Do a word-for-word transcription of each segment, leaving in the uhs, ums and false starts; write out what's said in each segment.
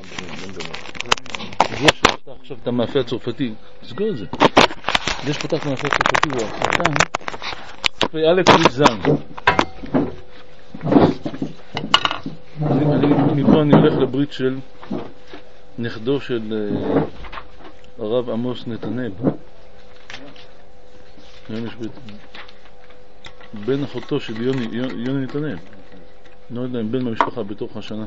זה שפתח עכשיו את המאפה הצרפתי, תסגור את זה. זה שפתח את המאפה הצרפתי הוא החתן, וא' ריזן. מפה אני הולך לברית של נכדו של הרב עמוס נתנאל. היום יש ברית. בן אחותו של יוני, יוני נתנאל. לא יודע אם בן מהמשפחה בתוך השנה.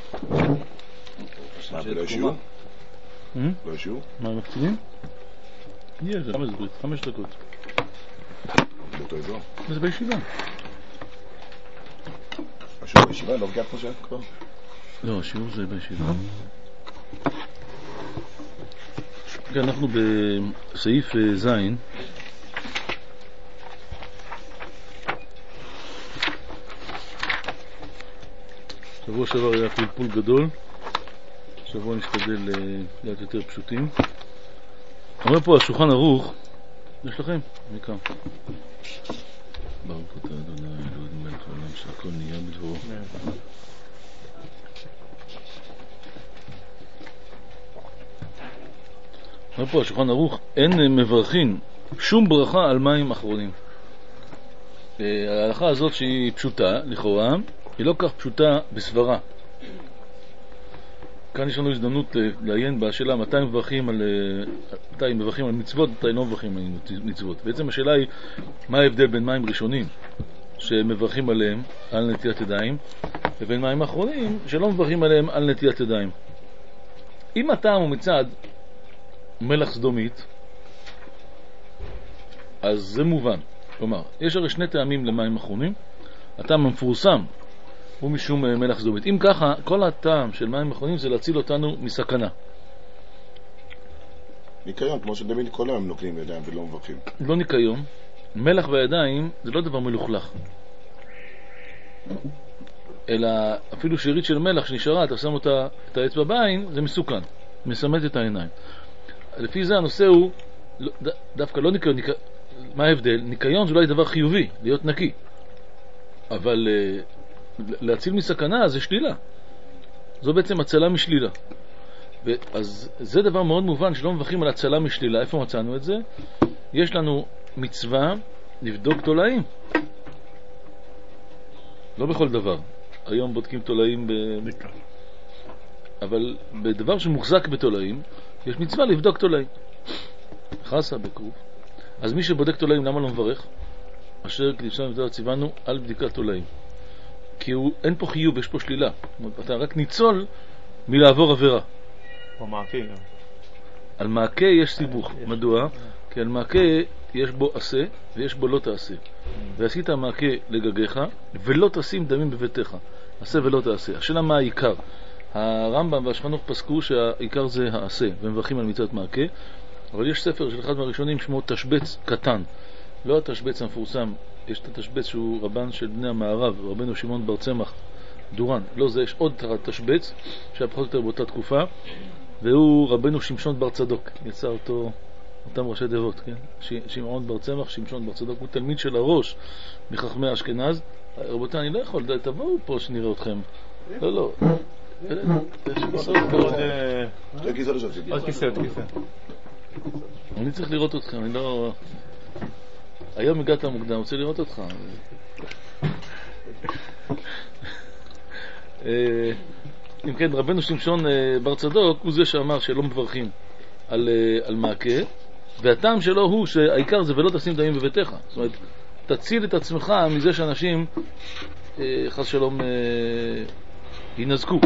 מה, ולא ישיעו? לא ישיעו? מה, הם מקצינים? יש, זה חמש ברית, חמש דקות. באותו אזור? זה בישיבה. השיעור בישיבה? לא בגלל פה שאת כבר? לא, השיעור זה בישיבה. אנחנו בסעיף זין. שבוע שעבר היה פלפול גדול, שבוע נשתדל להיות יותר פשוטים. אומר פה השולחן ערוך, יש לכם? מכאן. ברוך אתה אדוני אלוהים מלך העולם שהכל נהיה בדברו. אומר פה השולחן ערוך, אין מברכין שום ברכה על מים אחרונים. ההלכה הזאת שהיא פשוטה לכאורה, היא לא כך פשוטה בסברה. כאן יש לנו הזדמנות לעיין בשאלה מתי מברכים על, מתי מברכים על מצוות, מתי לא מברכים על מצוות. בעצם השאלה היא מה ההבדל בין מים ראשונים שמברכים עליהם על נטילת ידיים ובין מים אחרונים שלא מברכים עליהם על נטילת ידיים. אם הטעם הוא מצד מלח סדומית, אז זה מובן. כלומר, יש הרי שני טעמים למים אחרונים. הטעם המפורסם הוא משום מלח סדומית. אם ככה, כל הטעם של מים אחרונים זה להציל אותנו מסכנה. ניקיון, כמו שתמיד כל היום נוקלים ידיים ולא מברכים. לא ניקיון. מלח בידיים זה לא דבר מלוכלך. אלא אפילו שארית של מלח שנשארה, אתה שם אותה, את האצבע בעין, זה מסוכן. מסמט את העיניים. לפי זה הנושא הוא דווקא לא ניקיון. ניק... מה ההבדל? ניקיון זה אולי דבר חיובי, להיות נקי. אבל להציל מסכנה זה שלילה. זו בעצם הצלה משלילה. אז זה דבר מאוד מובן שלא מברכים על הצלה משלילה. איפה מצאנו את זה? יש לנו מצווה לבדוק תולעים. לא בכל דבר. היום בודקים תולעים ב... אבל בדבר שמוחזק בתולעים יש מצווה לבדוק תולעים. חסה בקרוב. אז מי שבודק תולעים למה לא מברך? אשר קדישנו ותודה ציוונו על בדיקת תולעים. כי הוא, אין פה חיוב, יש פה שלילה. אתה רק ניצול מלעבור עבירה. או מעקה. על מעקה יש סיבוך. מדוע? כי על מעקה יש בו עשה ויש בו לא תעשה. ועשית מעקה לגגיך ולא תשים דמים בביתך. עשה ולא תעשה. השאלה מה העיקר? הרמב"ם והשולחן ערוך פסקו שהעיקר זה העשה ומברכים על מצוות מעקה. אבל יש ספר של אחד מהראשונים שמו תשבץ קטן. לא התשבץ המפורסם, יש את התשבץ שהוא רבן של בני המערב, רבנו שמעון בר צמח דורן. לא זה, יש עוד תשבץ שהיה פחות יותר באותה תקופה, והוא רבנו שמשון בר צדוק. יצא אותו, אותם ראשי דבות, כן? שמעון בר צמח, שמשון בר צדוק, הוא תלמיד של הראש מחכמי אשכנז. רבותיי, אני לא יכול, תבואו פה שנראה אתכם. לא, לא. עוד כיסא לא שפסיק. עוד כיסא, עוד כיסא. אני צריך לראות אתכם, אני לא... היום הגעת מוקדם, רוצה לראות אותך. אם כן, רבנו שמשון בר צדוק הוא זה שאמר שלא מברכים על, על מעקה, והטעם שלו הוא שהעיקר זה ולא תשים דמים בביתך. זאת אומרת, תציל את עצמך מזה שאנשים חס שלום ינזקו.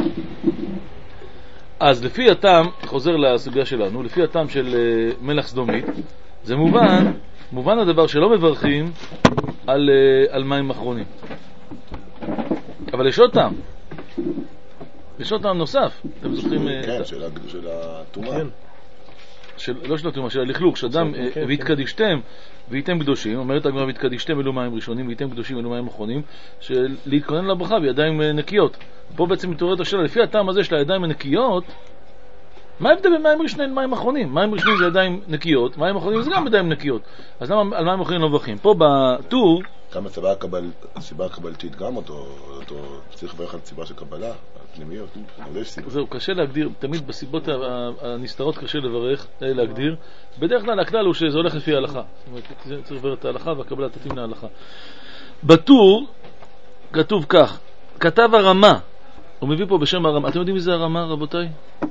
אז לפי הטעם, חוזר לסוגיה שלנו, לפי הטעם של מלח סדומית, זה מובן, מובן הדבר שלא מברכים על, על מים אחרונים. אבל יש עוד טעם. יש עוד טעם נוסף. אתם זוכרים... כן, של, של התאומה. של, לא של התאומה, של הלכלוך, שאדם והתקדישתם והייתם קדושים, אומרת הגמרא והתקדישתם אלו מים ראשונים והייתם קדושים אלו מים אחרונים, של להתכונן לברכה בידיים נקיות. פה בעצם מתעוררת השאלה, לפי הטעם הזה של הידיים הנקיות, מה ההבדל בין מים ראשונים למים אחרונים? מים ראשונים זה ידיים נקיות, מים אחרונים זה גם ידיים נקיות. אז למה על מים אחרונים לא מברכים? פה בטור גם הסיבה הקבל, הסיבה הקבלתית גם אותו, אותו צריך לברך על סיבה של קבלה, הפנימיות, יש סיבה. זהו, קשה להגדיר, תמיד בסיבות הנסתרות קשה לברך, להגדיר. בדרך כלל הכלל הוא שזה הולך לפי ההלכה. זאת אומרת, צריך לברך את ההלכה והקבלה תתאים להלכה. בטור כתוב כך, כתב הרמה, הוא מביא פה בשם הרמה. אתם יודעים מי זה הרמה, רבותיי?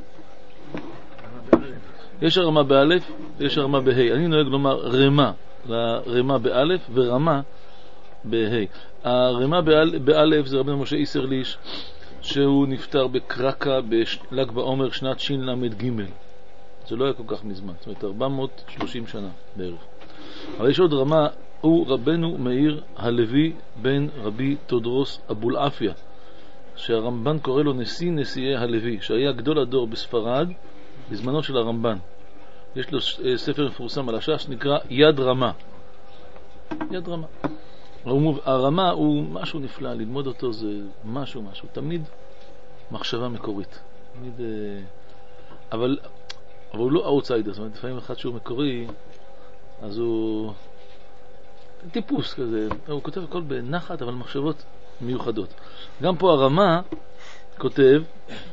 יש הרמה באלף ויש הרמה בהי. אני נוהג לומר רמה, רמה באלף ורמה בהי. הרמה באלף זה רבי משה איסרליש, שהוא נפטר בקרקה בל"ג בעומר שנת שין למד ג'. זה לא היה כל כך מזמן, זאת אומרת ארבע מאות ושלושים שנה בערך. אבל יש עוד רמה, הוא רבנו מאיר הלוי בן רבי תודרוס אבולעפיה, שהרמב"ן קורא לו נשיא נשיאי הלוי, שהיה גדול הדור בספרד בזמנו של הרמב"ן. יש לו ספר מפורסם על הש"ס שנקרא יד רמה. יד רמה. הרמה הוא משהו נפלא, ללמוד אותו זה משהו משהו, תמיד מחשבה מקורית. תמיד, אבל, אבל הוא לא אאוטסיידר, זאת אומרת, לפעמים אחד שהוא מקורי, אז הוא טיפוס כזה, הוא כותב הכל בנחת, אבל מחשבות מיוחדות. גם פה הרמה כותב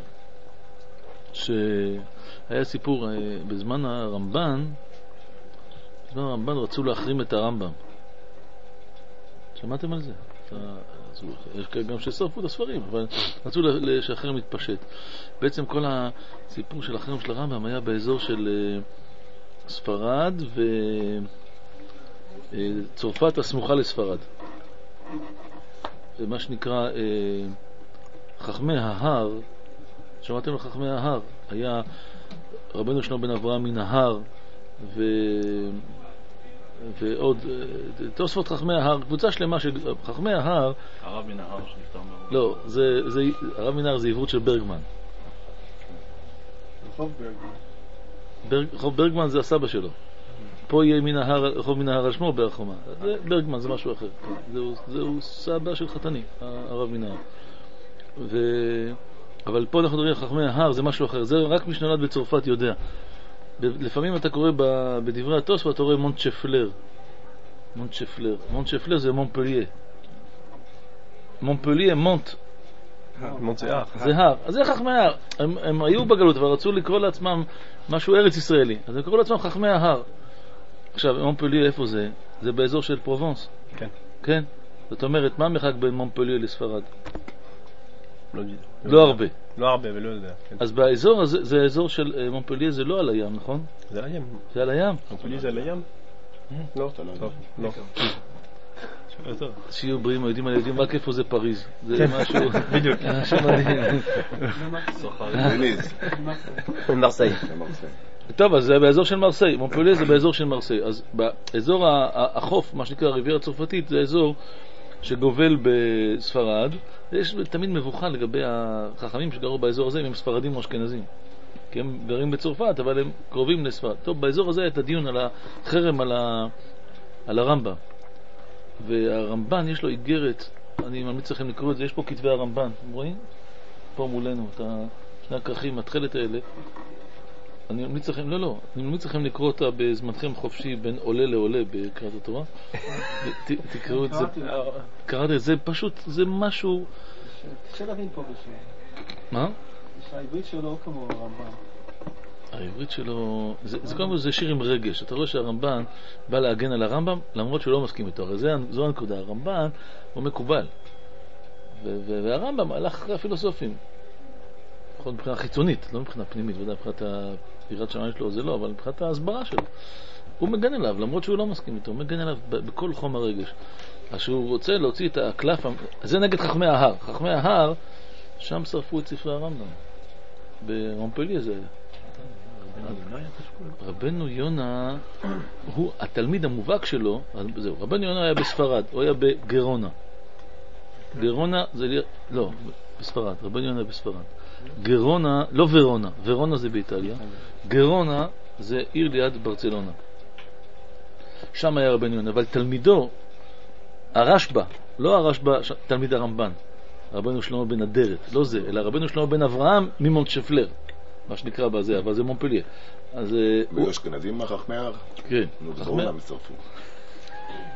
שהיה סיפור בזמן הרמב"ן, בזמן הרמב"ן רצו להחרים את הרמב"ם. שמעתם על זה? יש גם ששרפו את הספרים, אבל רצו שהחרם מתפשט. בעצם כל הסיפור של החרם של הרמב"ם היה באזור של ספרד וצרפת הסמוכה לספרד. מה שנקרא חכמי ההר. שמעתם על חכמי ההר? היה רבנו שלמה בן אברהם מן ההר ו... ועוד תוספות חכמי ההר, קבוצה שלמה של חכמי ההר. הרב מן ההר שנפטר מאוד. לא, זה, זה, הרב מן ההר זה עברות של ברגמן. רחוב ברגמן. ברג, רחוב ברגמן זה הסבא שלו. פה יהיה מן ההר, רחוב מן ההר על שמו ברחומה. זה ברגמן, זה משהו אחר. זהו, זהו סבא של חתני, הרב מן ההר. ו... אבל פה אנחנו מדברים על חכמי ההר, זה משהו אחר. זה רק מי שנולד בצרפת יודע. לפעמים אתה קורא בדברי התוספות, אתה רואה מונט שפלר. מונט שפלר. מונט שפלר זה מונפלייה. מונפלייה, מונט. מונט זה הר. זה הר. אז זה חכמי ההר. הם, הם היו בגלות ורצו לקרוא לעצמם משהו ארץ ישראלי. אז הם קראו לעצמם חכמי ההר. עכשיו, מונפלייה איפה זה? זה באזור של פרובנס. כן. כן? זאת אומרת, מה המרחק בין מונפלייה לספרד? לא, לא הרבה. לא הרבה ולא יודע. כן. אז באזור הזה, זה האזור של מונפלייה, זה לא על הים, נכון? זה על הים. זה על הים? מונפלייה זה על הים? לא, טוב, לא. שיהיו בריאים, היהודים על היהודים, רק איפה זה פריז. זה משהו... בדיוק. משהו מדהים. מרסיי. טוב, אז זה באזור של מרסיי. מונפלייה זה באזור של מרסיי. אז באזור החוף, מה שנקרא הריביירה הצרפתית, זה אזור שגובל בספרד. ויש תמיד מבוכה לגבי החכמים שגרו באזור הזה, אם הם ספרדים או אשכנזים. כי הם גרים בצרפת, אבל הם קרובים לספרד. טוב, באזור הזה היה את הדיון על החרם על, ה... על הרמב"ם. והרמב"ן יש לו איגרת, אני ממליץ לכם לקרוא את זה, יש פה כתבי הרמב"ן, אתם רואים? פה מולנו, את שני הכרכים, התחלת האלה. אני ממליץ לכם, לא, לא, אני ממליץ לכם לקרוא אותה בזמנכם חופשי בין עולה לעולה בקריאת התורה. ת, תקראו את זה. קראתי את זה, פשוט, זה משהו... קשה להבין פה בשביל. מה? העברית שלו כמו הרמב"ן. העברית שלו, זה, זה קודם כל זה שיר עם רגש. אתה רואה שהרמב"ן בא להגן על הרמב"ם, למרות שהוא לא מסכים איתו. הרי זה, זו הנקודה. הרמב"ן הוא מקובל. ו- ו- והרמב"ם הלך אחרי הפילוסופים. נכון, מבחינה חיצונית, לא מבחינה פנימית, ודאי מבחינת היראת שמיים שלו זה לא, אבל מבחינת ההסברה שלו. הוא מגן אליו, למרות שהוא לא מסכים איתו, הוא מגן אליו בכל חום הרגש. אז שהוא רוצה להוציא את הקלף, זה נגד חכמי ההר. חכמי ההר, שם שרפו את ספרי הרמב"ם. במונפלייה זה היה. רבנו יונה הוא התלמיד המובהק שלו. זהו, רבנו יונה היה בספרד, הוא היה בגרונה. גרונה זה לא, בספרד, רבנו יונה בספרד. גרונה, לא ורונה, ורונה זה באיטליה. גרונה זה עיר ליד ברצלונה. שם היה רבנו יונה, אבל תלמידו הרשב"א, לא הרשב"א, תלמיד הרמב"ן, רבנו שלמה בן אדרת, לא זה, אלא רבנו שלמה בן אברהם ממונט שפלר, מה שנקרא בזה, אבל זה מונפלייה. אז והיו אשכנזים מהחכמי ההר? כן. נו, ברור להם שרפו.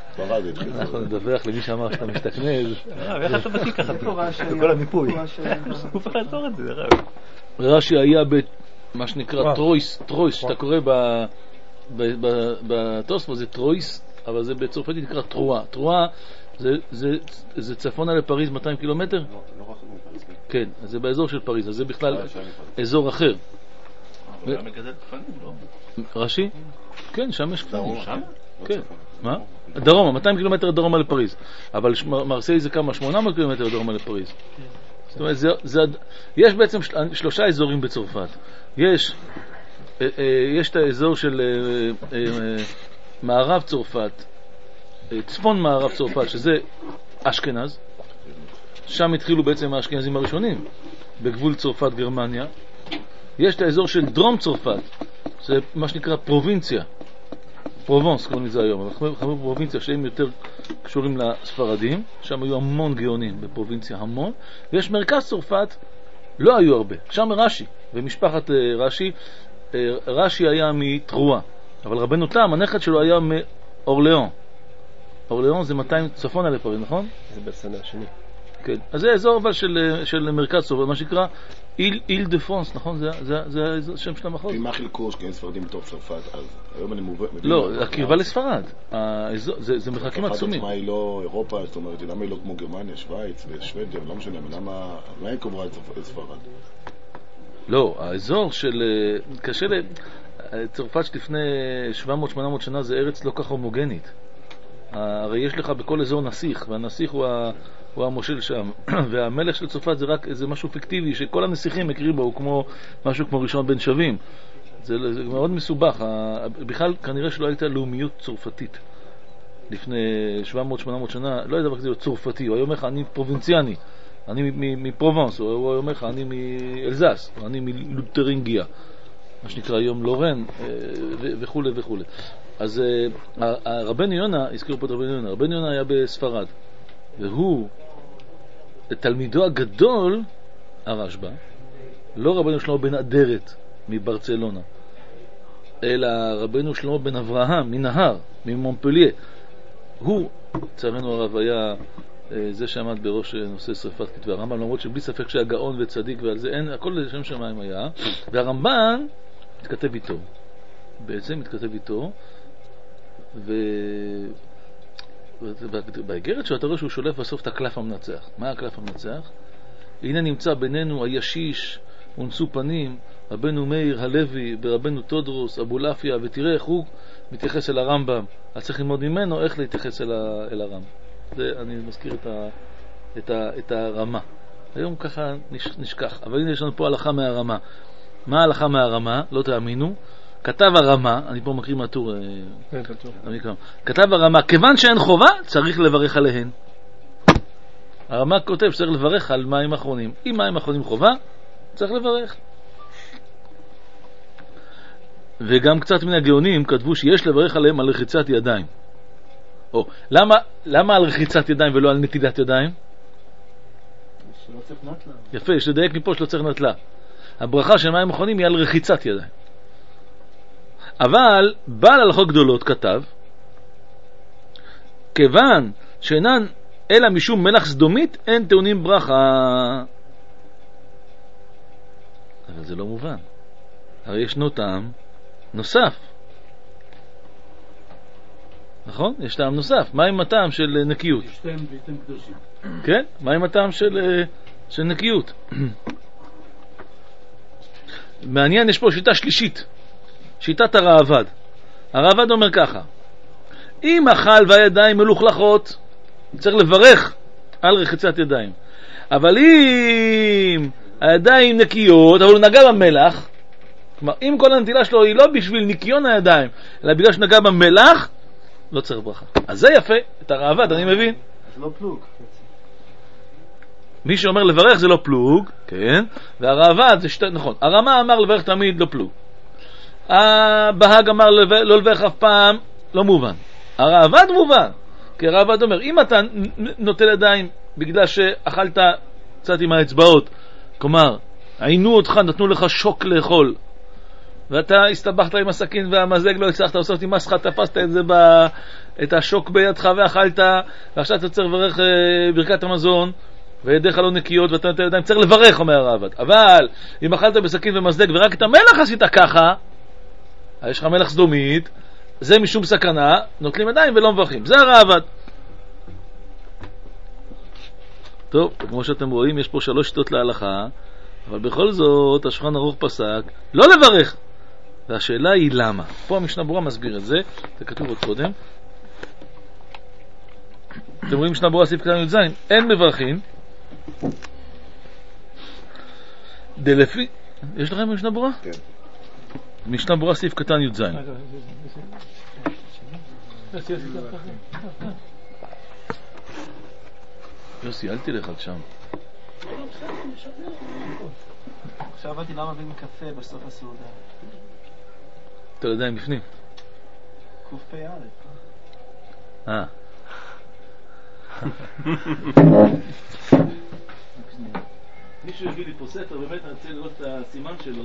ספרד התחיל. אנחנו נדווח למי שאמר שאתה משתכנז. הרב, איך אתה בקיא ככה? איפה רש"י היה? כל המיפוי. איפה רש"י היה? הוא פחד לעצור את זה, הרב. רש"י היה במה שנקרא וואו. טרויס, טרויס, שאתה קורא ב- ב- ב- בתוספות זה טרויס, אבל זה בצרפתית נקרא טרואה. טרואה זה- זה- זה צפונה לפריז מאתיים קילומטר? לא רחוק מפריז. כן, אז זה באזור של פריז, אז זה בכלל אזור אחר. הוא היה מגדל כפנים, לא? רש"י? כן, שם יש כפרים. שם? כן. מה? דרומה, מאתיים קילומטר דרומה לפריז. אבל ש- מרסיי זה כמה? שמונה מאות קילומטר דרומה לפריז. זאת אומרת, זה, זה, יש בעצם של, שלושה אזורים בצרפת. יש, אה, אה, יש את האזור של אה, אה, אה, מערב צרפת, אה, צפון מערב צרפת, שזה אשכנז. שם התחילו בעצם האשכנזים הראשונים, בגבול צרפת גרמניה. יש את האזור של דרום צרפת, זה מה שנקרא פרובינציה. פרובנס קוראים לזה היום, אנחנו בפרובינציה שהם יותר קשורים לספרדים, שם היו המון גאונים בפרובינציה, המון, ויש מרכז צרפת, לא היו הרבה, שם רש"י, ומשפחת רש"י, רש"י היה מטרואה, אבל רבנו תם, הנכד שלו היה מאורליאון, אורליאון זה מאתיים צפונה לפריז, נכון? זה בסנה השני. כן, אז זה אזור אבל של, של מרכז צרפת, מה שנקרא איל, איל דה פרנס, נכון? זה, זה, זה, זה השם של המחוז? מה חילקו שכן ספרדים בתוך צרפת אז? היום אני מובן... לא, הקרבה לספרד. האזור, זה, זה מרחקים עצומים. צרפת עצמה היא לא אירופה, זאת אומרת, למה היא לא כמו גרמניה, שוויץ ושוודיה, לא משנה, למה היא קוברה את ספרד? לא, האזור של... קשה ל... צרפת שלפני שבע מאות שמונה מאות שנה זה ארץ לא כך הומוגנית. הרי יש לך בכל אזור נסיך, והנסיך הוא, ה... הוא המושל שם, והמלך של צרפת זה רק איזה משהו פיקטיבי שכל הנסיכים מכירים בו, הוא כמו משהו כמו ראשון בן שווים. זה, זה מאוד מסובך. בכלל כנראה שלא הייתה לאומיות צרפתית לפני שבע מאות שמונה מאות שנה, לא יודע כזה צרפתי, הוא היה אומר לך אני פרובינציאני, אני מפרובנס, הוא אומר לך אני מאלזס, אני מלותרינגיה, מה שנקרא היום לורן וכו' וכו'. אז רבנו יונה, הזכירו פה את רבנו יונה, רבנו יונה היה בספרד, והוא תלמידו הגדול הרשב"א, לא רבנו שלמה בן אדרת מברצלונה, אלא רבנו שלמה בן אברהם מנהר, ממונפליה. הוא, צערנו הרב, היה זה שעמד בראש נושא שריפת כתבי הרמב"ם, למרות שבלי ספק שהיה גאון וצדיק ועל זה אין, הכל לשם שמיים היה, והרמב"ן התכתב איתו, בעצם התכתב איתו, ו... באגרת שלו אתה רואה שהוא שולף בסוף את הקלף המנצח. מה הקלף המנצח? הנה נמצא בינינו הישיש ונשוא פנים, רבנו מאיר הלוי ורבנו תודרוס אבו לאפיה, ותראה איך הוא מתייחס אל הרמב"ם. אז צריך ללמוד ממנו איך להתייחס אל, ה... אל הרמב"ם. זה אני מזכיר את, ה... את, ה... את הרמה. היום ככה נש... נשכח, אבל הנה יש לנו פה הלכה מהרמה. מה ההלכה מהרמה? לא תאמינו. כתב הרמה, אני פה מקריא מהטור, כתב הרמה, כיוון שאין חובה, צריך לברך עליהן. הרמה כותב שצריך לברך על מים אחרונים. אם מים אחרונים חובה, צריך לברך. וגם קצת מן הגאונים כתבו שיש לברך עליהם על רחיצת ידיים. או, למה, למה על רחיצת ידיים ולא על נטילת ידיים? שלא צריך נטלה. יפה, יש לדייק מפה שלא צריך נטלה. הברכה של מים אחרונים היא על רחיצת ידיים. אבל בעל הלכות גדולות כתב, כיוון שאינן אלא משום מלח סדומית, אין טעונים ברכה. אבל זה לא מובן. הרי ישנו טעם נוסף. נכון? יש טעם נוסף. מה עם הטעם של נקיות? שתיים ביתם קדושים. כן? מה עם הטעם של, של נקיות? מעניין, יש פה שיטה שלישית. שיטת הרעב"ד. הרעב"ד אומר ככה, אם אכל והידיים מלוכלכות, צריך לברך על רחיצת ידיים. אבל אם הידיים נקיות, אבל הוא נגע במלח, כלומר, אם כל הנטילה שלו היא לא בשביל ניקיון הידיים, אלא בגלל שנגע במלח, לא צריך ברכה. אז זה יפה, את הרעב"ד אני מבין. זה לא פלוג. מי שאומר לברך זה לא פלוג, כן, והרעב"ד זה שתי, נכון. הרמה אמר לברך תמיד לא פלוג. הבהג אמר לא לברך אף פעם, לא מובן. הרעב"ד מובן, כי הרעב"ד אומר, אם אתה נוטל ידיים בגלל שאכלת קצת עם האצבעות, כלומר, עינו אותך, נתנו לך שוק לאכול, ואתה הסתבכת עם הסכין והמזלג לא הצלחת לעשות אותי מסחה, תפסת את זה ב... את השוק בידך ואכלת, ועכשיו אתה צריך לברך אה, ברכת המזון, וידיך לא נקיות ואתה נותן ידיים, צריך לברך, אומר הרעב"ד. אבל אם אכלת בסכין ומזלג ורק את המלח עשית ככה, יש לך מלח סדומית, זה משום סכנה, נוטלים ידיים ולא מברכים. זה הרעב"ד. טוב, כמו שאתם רואים, יש פה שלוש שיטות להלכה, אבל בכל זאת, השולחן ערוך פסק לא לברך. והשאלה היא למה. פה המשנה ברורה מסביר את זה, זה כתוב עוד קודם. אתם רואים משנה ברורה סעיף קטן י"ז, אין מברכים. דלפי, יש לכם משנה ברורה? כן. משנה ברורה סעיף קטן י"ז. יוסי, אל תלך עד שם. עכשיו הבנתי למה מביאים קפה בסוף הסעודה. אתה יודע אם בפנים. קוף פי א'. אה. מישהו הביא לי פה ספר, באמת אני רוצה לראות את הסימן שלו.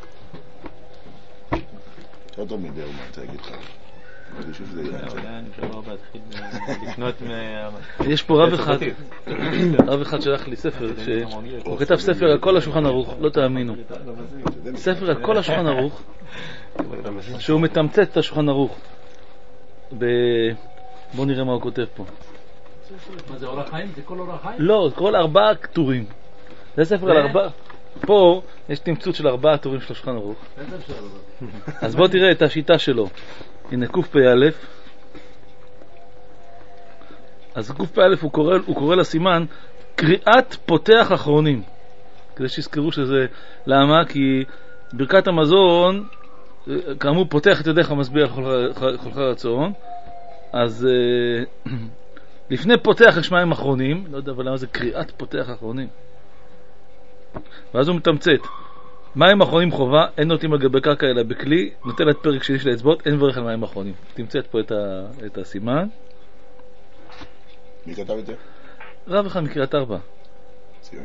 לא תמיד דרמה, אני רוצה להגיד לך. אני חושב שזה יהיה. אולי אני כבר להתחיל לקנות מה... יש פה רב אחד, רב אחד שלח לי ספר, שהוא כתב ספר על כל השולחן ערוך, לא תאמינו. ספר על כל השולחן ערוך, שהוא מתמצת את השולחן ערוך. בואו נראה מה הוא כותב פה. מה זה, אורח חיים? זה כל אורח חיים? לא, כל ארבעה טורים. זה ספר על ארבעה. פה יש תמצות של ארבעה טורים של השולחן ערוך. אז בוא תראה את השיטה שלו. הנה קוף פי א', אז קוף פי א' הוא קורא, הוא קורא לסימן קריאת פותח אחרונים, כדי שיזכרו שזה, למה? כי ברכת המזון כאמור פותח את ידיך משביע חולך רצון, אז לפני פותח יש מים אחרונים, לא יודע אבל למה זה קריאת פותח אחרונים, ואז הוא מתמצת מים אחרונים חובה, אין נוטים על גבי קרקע אלא בכלי, נוטל את פרק שני של האצבעות, אין מברך על מים אחרונים. תמצאת פה את, ה, את הסימן. מי כתב את זה? רב אחד מקריאת ארבע. ציוני.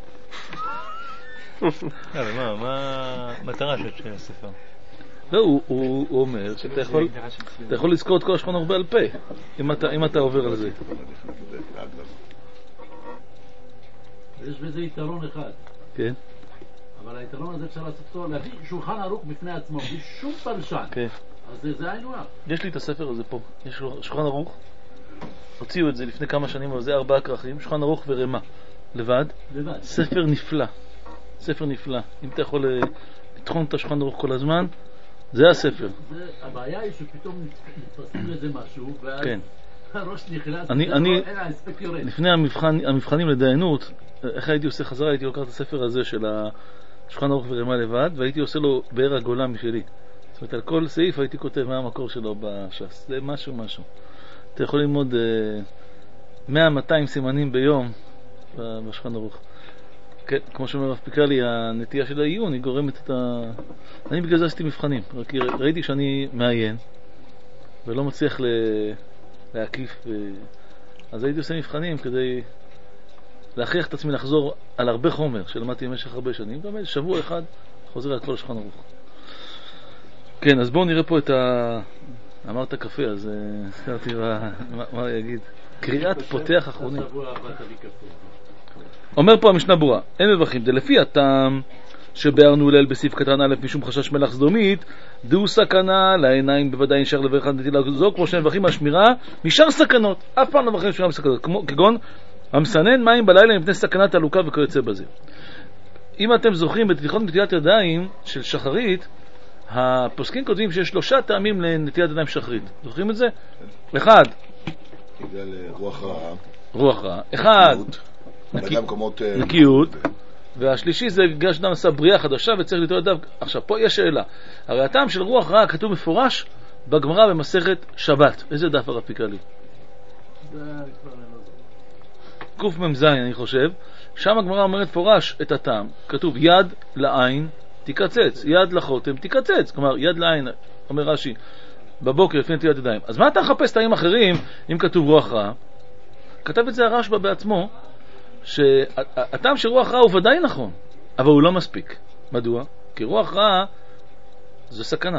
מה, מה המטרה של הספר? לא, הוא, הוא, הוא אומר שאתה יכול, אתה יכול לזכור את כל השולחן ערוך בעל פה, אם אתה, אם אתה עובר על זה. יש בזה יתרון אחד. כן. אבל היתרון הזה אפשר לעשות אותו, להביא שולחן ערוך בפני עצמו, בלי שום פרשן. כן. אז זה, זה היינו הך. יש לי את הספר הזה פה, יש שולחן ערוך, הוציאו את זה לפני כמה שנים, אבל זה ארבעה כרכים, שולחן ערוך ורמה, לבד. לבד. ספר נפלא, ספר נפלא. אם אתה יכול לתחום את השולחן ערוך כל הזמן, זה הספר. זה, הבעיה היא שפתאום נתפסים לזה משהו, ואז כן. הראש נכנס, אני, אני, אין האספקט יורד. לפני המבחן, המבחנים לדיינות, איך הייתי עושה חזרה, הייתי לוקח את הספר הזה של השולחן ערוך ורמה לבד, והייתי עושה לו באר הגולה משלי. זאת אומרת, על כל סעיף הייתי כותב מה המקור שלו בש"ס. זה משהו משהו. אתה יכול ללמוד מאה מאתיים סימנים ביום בשולחן ערוך. כן, כמו שאומר רב פיקלי, הנטייה של העיון היא גורמת את ה... אני בגלל זה עשיתי מבחנים, רק ראיתי שאני מעיין ולא מצליח ל... להקיף, ו... אז הייתי עושה מבחנים כדי להכריח את עצמי לחזור על הרבה חומר שלמדתי במשך הרבה שנים, גם איזה שבוע אחד חוזר על כל השולחן ערוך. כן, אז בואו נראה פה את ה... אמרת קפה, אז הזכרתי מה, מה יגיד. קריאת פותח אחרונים. אומר פה המשנה ברורה, אין מברכים, זה לפי הטעם שבארנו ליל בסעיף קטן א' משום חשש מלח סדומית, דהו סכנה לעיניים בוודאי נשאר לברך נטילה זו, כמו שמברכים השמירה משאר סכנות, אף פעם לא מברכים שמירה מסכנות, כמו, כגון המסנן מים בלילה מפני סכנת הלוקה וכיוצא בזה. אם אתם זוכרים בתיכות נטילת ידיים של שחרית, הפוסקים כותבים שיש שלושה טעמים לנטילת ידיים שחרית. זוכרים את זה? אחד, בגלל רוח רעה. רוח רעה. אחד, נקיות. והשלישי זה בגלל שאדם עשה בריאה חדשה וצריך לטול ידיו. עכשיו, פה יש שאלה. הרי הטעם של רוח רעה כתוב מפורש בגמרא במסכת שבת. איזה דף הרב פיקלי? קוף ממז אני חושב. שם הגמרא אומרת פורש את הטעם. כתוב יד לעין תיקצץ, יד לחותם תיקצץ. כלומר, יד לעין, אומר רש"י, בבוקר לפני נטילת ידיים. אז מה אתה מחפש טעמים אחרים אם כתוב רוח רעה? כתב את זה הרשב"א בעצמו, שהטעם של רוח רעה הוא ודאי נכון, אבל הוא לא מספיק. מדוע? כי רוח רעה זה סכנה.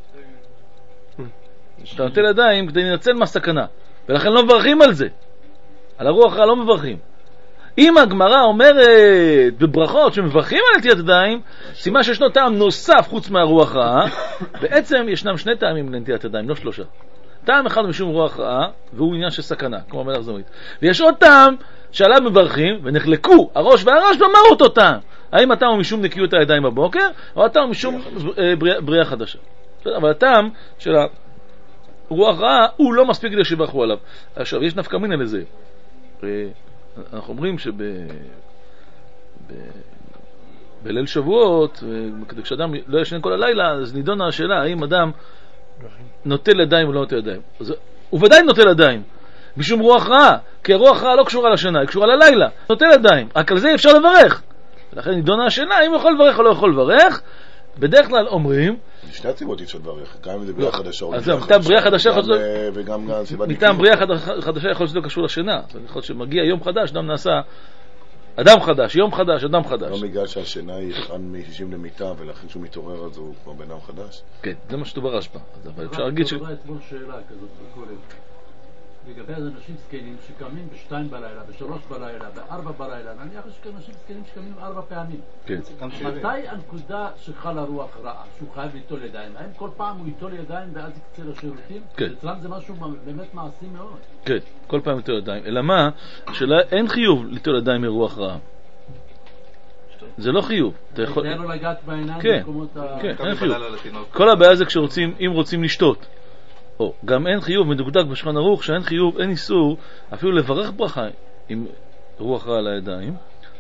אתה נוטל ידיים כדי לנצל מהסכנה, ולכן לא מברכים על זה. על הרוח רעה לא מברכים. אם הגמרא אומרת בברכות שמברכים על נטילת ידיים, סימן שישנו טעם נוסף חוץ מהרוח רעה. בעצם ישנם שני טעמים לנטילת ידיים, לא שלושה. טעם אחד משום רוח רעה, והוא עניין של סכנה, כמו מלאך זמית. ויש עוד טעם שעליו מברכים, ונחלקו הראש והראש במהות אותו טעם. האם הטעם הוא משום נקיות הידיים בבוקר, או הטעם הוא משום בריאה, בריאה חדשה. אבל הטעם של הרוח רעה הוא לא מספיק כדי שיברכו עליו. עכשיו, יש נפקא מינה לזה. אנחנו אומרים שב... ב... בליל שבועות, כשאדם לא ישן כל הלילה, אז נידונה השאלה, האם אדם נוטל ידיים או לא נוטל ידיים. אז הוא ודאי נוטל ידיים, משום רוח רעה, כי הרוח רעה לא קשורה לשינה, היא קשורה ללילה. נוטל ידיים, רק על זה אפשר לברך. ולכן נידונה השאלה, האם הוא יכול לברך או לא יכול לברך. בדרך כלל אומרים... שתי הציבות אי אפשר לברך, גם אם זה בריאה חדשה. אז זהו, מטעם בריאה חדשה יכול להיות... וגם סיבת... מטעם בריאה חדשה יכול להיות שזה לא קשור לשינה. יכול להיות שמגיע יום חדש, אדם נעשה... אדם חדש, יום חדש, אדם חדש. לא בגלל שהשינה היא אחד מ-שישים למיטה, ולכן שהוא מתעורר אז הוא כבר בן אדם חדש. כן, זה מה שתובר השפעה. אבל אפשר להגיד ש... אתמול שאלה כזאת בקודם. לגבי אנשים זקנים שקמים בשתיים בלילה, בשלוש בלילה, בארבע בלילה, נניח יש אנשים זקנים שקמים ארבע פעמים. כן. מתי הנקודה שחל הרוח רעה, שהוא חייב ליטול ידיים? האם כל פעם הוא ליטול ידיים ואז יקצה לשירותים? כן. אצלם זה משהו באמת מעשי מאוד. כן, כל פעם ליטול ידיים. אלא מה? שאין חיוב ליטול ידיים מרוח רעה. זה לא חיוב. זה לא לגעת בעיניים במקומות ה... כן, אין חיוב. כל הבעיה זה כשרוצים, אם רוצים לשתות. או, גם אין חיוב, מדוקדק בשולחן ערוך, שאין חיוב, אין איסור, אפילו לברך ברכה עם רוח רעה על הידיים.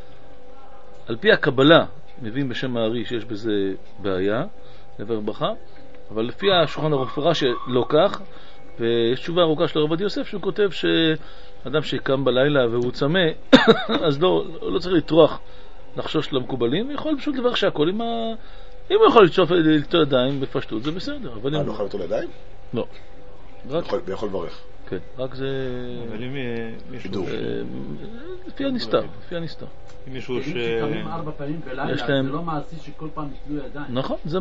על פי הקבלה, מביאים בשם הארי שיש בזה בעיה, לברך ברכה, אבל לפי השולחן ערוך פורה שלא כך, ויש תשובה ארוכה של הרב עובדיה יוסף, שהוא כותב שאדם שקם בלילה והוא צמא, אז לא, לא צריך לטרוח לחשוש למקובלים, יכול פשוט לברך שהכל עם ה... אם הוא יכול לטשוף ליטול ידיים בפשטות, זה בסדר. אה, לא חייב ליטול ידיים? לא. ויכול לברך. כן, רק זה... אבל אם מישהו... לפי הנסתר, לפי הנסתר. אם מישהו ש... שקמים ארבע פעמים בלילה, זה לא מעשי שכל פעם יטלו ידיים. נכון, זה...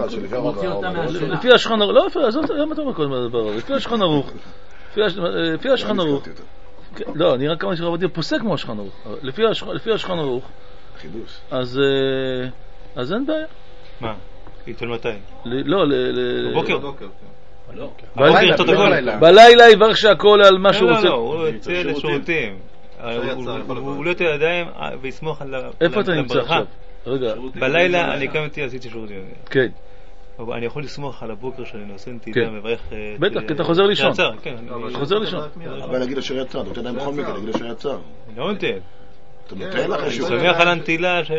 לפי השולחן ערוך... לא, למה אתה אומר כל הדבר הזה? לפי השולחן ערוך... לפי השולחן ערוך... לא, אני רק כמה שרבתי פוסק כמו השולחן ערוך. לפי השולחן ערוך... חידוש. אז אין בעיה. מה? יטול מתי? לא, בבוקר. בלילה יברך שהכל על מה שהוא רוצה. לא, לא, הוא יוצא לשירותים. הוא לא יוצא לידיים ויסמוך על הברכה. איפה אתה נמצא עכשיו? רגע. בלילה אני קמתי, עשיתי שירותים. כן. אני יכול לסמוך על הבוקר שאני נושא נתידה, מברך... בטח, כי אתה חוזר לישון. כן. אתה חוזר לישון. אבל להגיד אשר יצא, אתה נותן להם בכל מקרה, להגיד אשר יצא. לא נותן. אתה נותן לך שירותים. שמח על הנטילה של...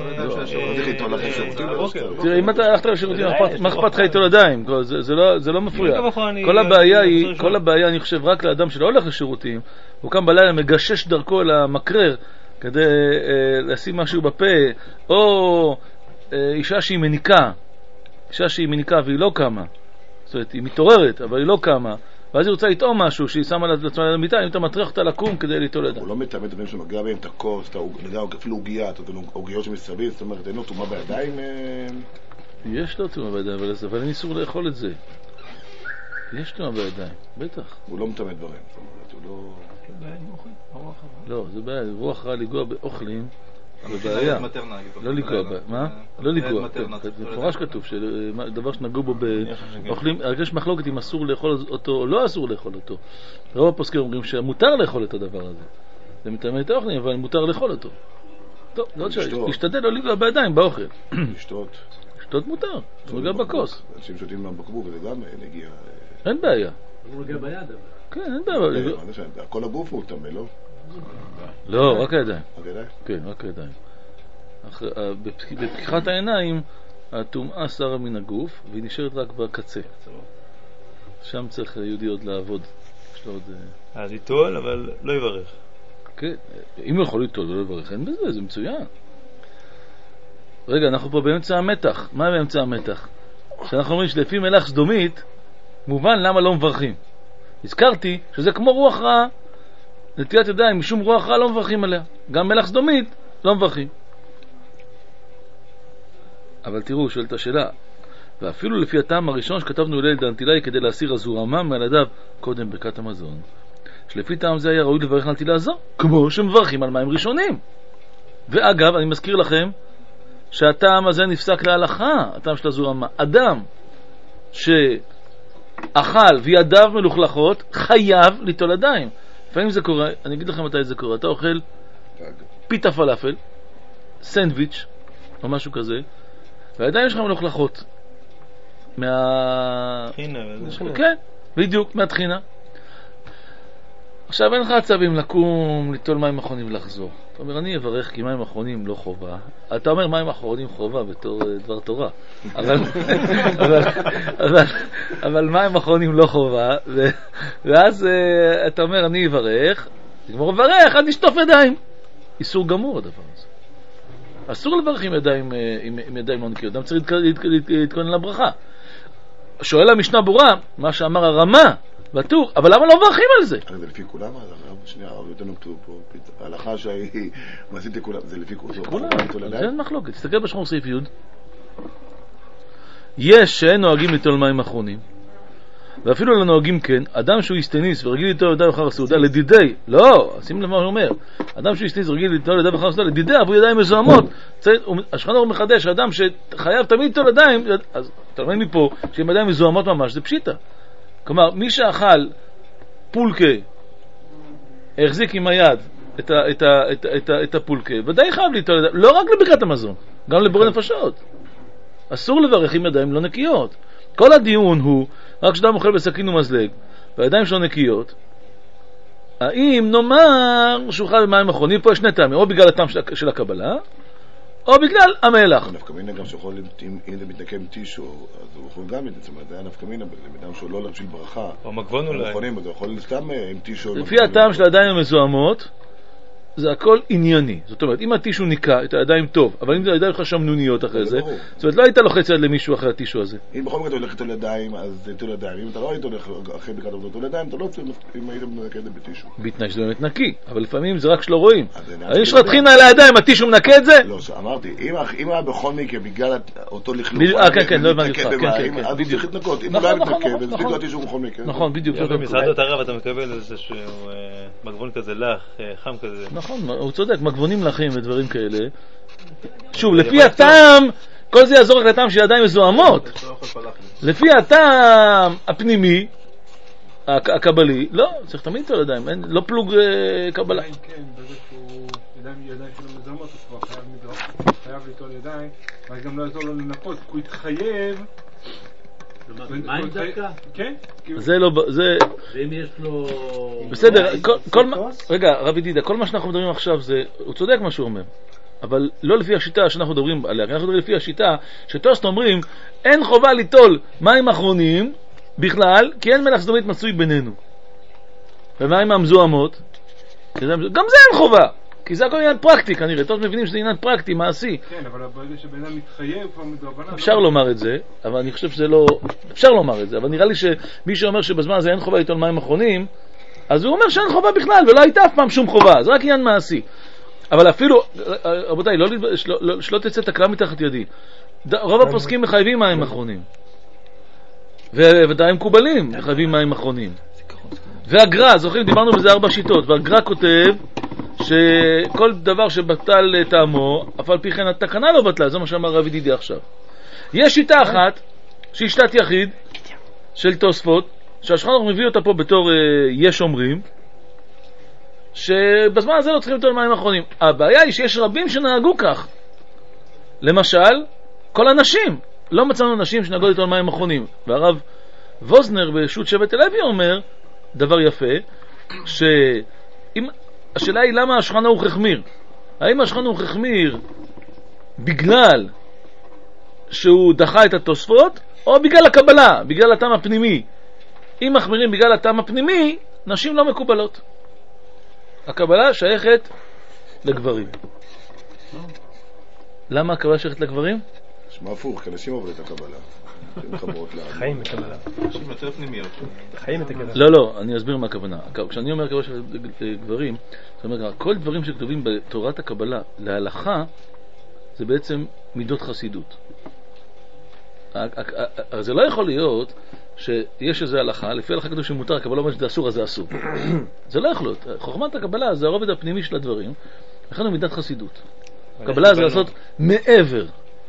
תראה, אם אתה הלכת לשירותים, מה אכפת לך איתו לידיים? זה לא מפריע. כל הבעיה היא, כל הבעיה אני חושב רק לאדם שלא הולך לשירותים, הוא קם בלילה מגשש דרכו אל המקרר כדי לשים משהו בפה, או אישה שהיא מניקה, אישה שהיא מניקה והיא לא קמה, זאת אומרת, היא מתעוררת, אבל היא לא קמה, ואז היא רוצה לטעום משהו שהיא שמה לעצמה למיטה, אם אתה מטריח אותה לקום כדי ליטול ידיים. הוא לא מתאמן דברים שמגיע בהם את הכוס, אפילו עוגיה, עוגיות שמסביב, זאת אומרת, אין לו תאומה בידיים? יש לו תאומה בידיים, אבל אין איסור לאכול את זה. יש תאומה בידיים, בטח. הוא לא מתאמן דברים, זאת אומרת, הוא לא... לא, זה בעיה, רוח רע לגוע באוכלים, זה בעיה. לא לגוע, מה? לא לגוע, זה מפורש כתוב, שדבר שנגעו בו באוכלים, יש מחלוקת אם אסור לאכול אותו או לא אסור לאכול אותו. רוב הפוסקים אומרים שמותר לאכול את הדבר הזה. זה מתאמן את האוכלים, אבל מותר לאכול אותו. טוב, לא עוד שאלה, תשתדל לא לגוע בידיים באוכל. לשתות. לשתות מותר, זה נוגע בכוס. אנשים שותים מהבקבוק וזה גם נגיע... אין בעיה. הוא נוגע ביד אבל. כן, אין בעיה. כל הגוף הוא תמה, לא? לא, רק הידיים. רק הידיים? כן, רק הידיים. בפקיחת העיניים הטומאה שרה מן הגוף והיא נשארת רק בקצה. שם צריך יהודי עוד לעבוד. אז יטול, אבל לא יברך. כן, אם הוא יכול ליטול ולא יברך, אין בזה, זה מצוין. רגע, אנחנו פה באמצע המתח. מה באמצע המתח? שאנחנו אומרים שלפי מלאך סדומית מובן למה לא מברכים. הזכרתי שזה כמו רוח רעה, נטילת ידיים, משום רוח רעה לא מברכים עליה. גם מלאך סדומית לא מברכים. אבל תראו, שואלת השאלה, ואפילו לפי הטעם הראשון שכתבנו ליל דנטילאי כדי להסיר הזורמה מעל קודם ברכת המזון, שלפי טעם זה היה ראוי לברך על נטילה זו, כמו שמברכים על מים ראשונים. ואגב, אני מזכיר לכם שהטעם הזה נפסק להלכה, הטעם של הזורמה. אדם שאכל וידיו מלוכלכות חייב ליטול ידיים. לפעמים זה קורה, אני אגיד לכם מתי זה קורה, אתה אוכל פיתה פלאפל, סנדוויץ' או משהו כזה, והידיים שלך מלוכלכות מה... תחינה. כן, בדיוק, מהתחינה. עכשיו אין לך עצבים לקום, ליטול מים אחרונים ולחזור. אתה אומר, אני אברך כי מים אחרונים לא חובה. אתה אומר מים אחרונים חובה בתור דבר תורה. אבל, אבל, אבל, אבל מים אחרונים לא חובה. ו, ואז uh, אתה אומר, אני אברך, תגמור לברך, עד לשטוף ידיים. איסור גמור הדבר הזה. אסור לברך עם ידיים, עם, עם ידיים לא נקיות. אדם צריך להתכונן לברכה. שואל המשנה ברורה, מה שאמר הרמה, בטור, אבל למה לא מברכים על זה? זה לפי כולם, שנייה, הרב נותן כתוב פה, ההלכה שהיא, מה עשיתי כולם, זה לפי כולם. זה אין מחלוקת, תסתכל בשחור סעיף י' יש שאין נוהגים ליטול מים אחרונים, ואפילו לא נוהגים כן, אדם שהוא הסטניס ורגיל ליטול ידיים אחר הסעודה, לדידי, לא, שים לב מה הוא אומר, אדם שהוא הסטניס ורגיל ליטול ידיים אחר הסעודה, לדידי, עבור ידיים מזוהמות, השכן אור מחדש, אדם שחייב תמיד ליטול ידיים, אז אתה רואה מפה, שעם ידיים מזוהמות ממש, זה פשיטה. כלומר, מי שאכל פולקה, החזיק עם היד את, ה, את, ה, את, ה, את, ה, את הפולקה, ודאי חייב ליטול ידיים, לא רק לברכת המזון, גם לבורא נפשות. אסור לברך עם ידיים לא נקיות. כל הדיון הוא, רק שאדם אוכל בסכין ומזלג, והידיים שלו נקיות, האם נאמר שהוא חייב במים אחרונים, פה יש שני טעמים, או בגלל הטעם של, של הקבלה, או בגלל המלח. נפקא מינה גם שיכול, אם זה מתנקה עם טישו, אז הוא יכול גם, זאת אומרת, זה היה נפקא מינה, לבדם שהוא לא בשביל ברכה. או מגבון אולי. אז הוא יכול סתם עם טישו. לפי הטעם של הידיים המזוהמות, זה הכל ענייני. זאת אומרת, אם הטישו ניקה את הידיים טוב, אבל אם זה הידיים לך שמנוניות אחרי זה, זאת אומרת, לא היית לוחץ יד למישהו אחרי הטישו הזה. אם בכל מקרה אתה הולך איתו לידיים, אז זה איתו לידיים. אם אתה לא היית הולך אחרי בקעת עבודות לידיים, אתה לא צריך, אם היית מנקה את זה בטישו. בתנאי שזה באמת נקי, אבל לפעמים זה רק שלא רואים. יש לך תחינה על הידיים, הטישו מנקה את זה? לא, אמרתי, אם היה בכל מקרה, בגלל אותו לכלוך, אה, כן, כן, לא הבנתי אותך, כן, כן, אז צריך להתנקות. אם הוא לא היה מתנקה, וזה בגלל הטישו בכל מקרה. נכון, בדיוק. במסעדות הרב אתה מקבל איזשהו מגבון כזה לח, חם כזה. נכון, הוא צודק, מגבונים לחים ודברים כאלה. שוב, לפי הטעם, כל זה יעזור רק לטעם של ידיים מזוהמות. לפי הטעם הפנימי, הקבלי, לא, צריך תמיד ליטול ידיים, לא פלוג קבלה. כן, בזה שהוא ידיים שלו מזוהמות, אז כבר חייב ליטול ידיים, אבל גם לא יעזור לו לנקות, כי הוא יתחייב. מים דווקא? כן. זה לא, זה... ואם יש לו... בסדר, כל מה... רגע, רב ידידה, כל מה שאנחנו מדברים עכשיו זה... הוא צודק מה שהוא אומר, אבל לא לפי השיטה שאנחנו מדברים עליה, אנחנו מדברים לפי השיטה שתוספות אומרים, אין חובה ליטול מים אחרונים בכלל, כי אין מלח סדומית מצוי בינינו. ומים המזוהמות, גם זה אין חובה. כי זה הכל עניין פרקטי כנראה, טוב מבינים שזה עניין פרקטי, מעשי. כן, אבל ברגע שבן אדם מתחייב כבר מדרבנן... אפשר לומר את זה, אבל אני חושב שזה לא... אפשר לומר את זה, אבל נראה לי שמי שאומר שבזמן הזה אין חובה ליטול מים אחרונים, אז הוא אומר שאין חובה בכלל, ולא הייתה אף פעם שום חובה, זה רק עניין מעשי. אבל אפילו, רבותיי, לא, שלא, שלא תצא תקלה מתחת ידי. רוב הפוסקים מחייבים מים אחרונים. וודאי מקובלים מחייבים מים אחרונים. והגר"א, זוכרים, דיברנו בזה ארבע שיטות, והגר"א כותב שכל דבר שבטל טעמו, אף על פי כן התקנה לא בטלה, זה מה שאמר רב ידידי עכשיו. יש שיטה אחת, שהיא שיטת יחיד, של תוספות, שהשולחן ערוך מביא אותה פה בתור אה, יש אומרים, שבזמן הזה לא צריכים ליטול מים אחרונים. הבעיה היא שיש רבים שנהגו כך. למשל, כל הנשים, לא מצאנו נשים שנהגו ליטול מים אחרונים. והרב ווזנר בשו"ת שבט הלוי אומר דבר יפה, שאם השאלה היא למה השולחן ערוך החמיר. האם השולחן ערוך החמיר בגלל שהוא דחה את התוספות, או בגלל הקבלה, בגלל הטעם הפנימי? אם מחמירים בגלל הטעם הפנימי, נשים לא מקובלות. הקבלה שייכת לגברים. למה הקבלה שייכת לגברים? שמה הפוך, כי נשים עוברות את הקבלה. חיים את הקבלה. נשים יותר פנימיות. חיים את הקבלה. לא, לא, אני אסביר מה הכוונה. כשאני אומר קבלה של גברים, זאת אומרת, כל דברים שכתובים בתורת הקבלה להלכה, זה בעצם מידות חסידות. זה לא יכול להיות שיש איזו הלכה, לפי הלכה כתוב שמותר, אבל לא אומר שזה אסור, אז זה אסור. זה לא יכול להיות. חוכמת הקבלה זה הרובד הפנימי של הדברים, לכן הוא מידת חסידות. הקבלה זה לעשות מעבר.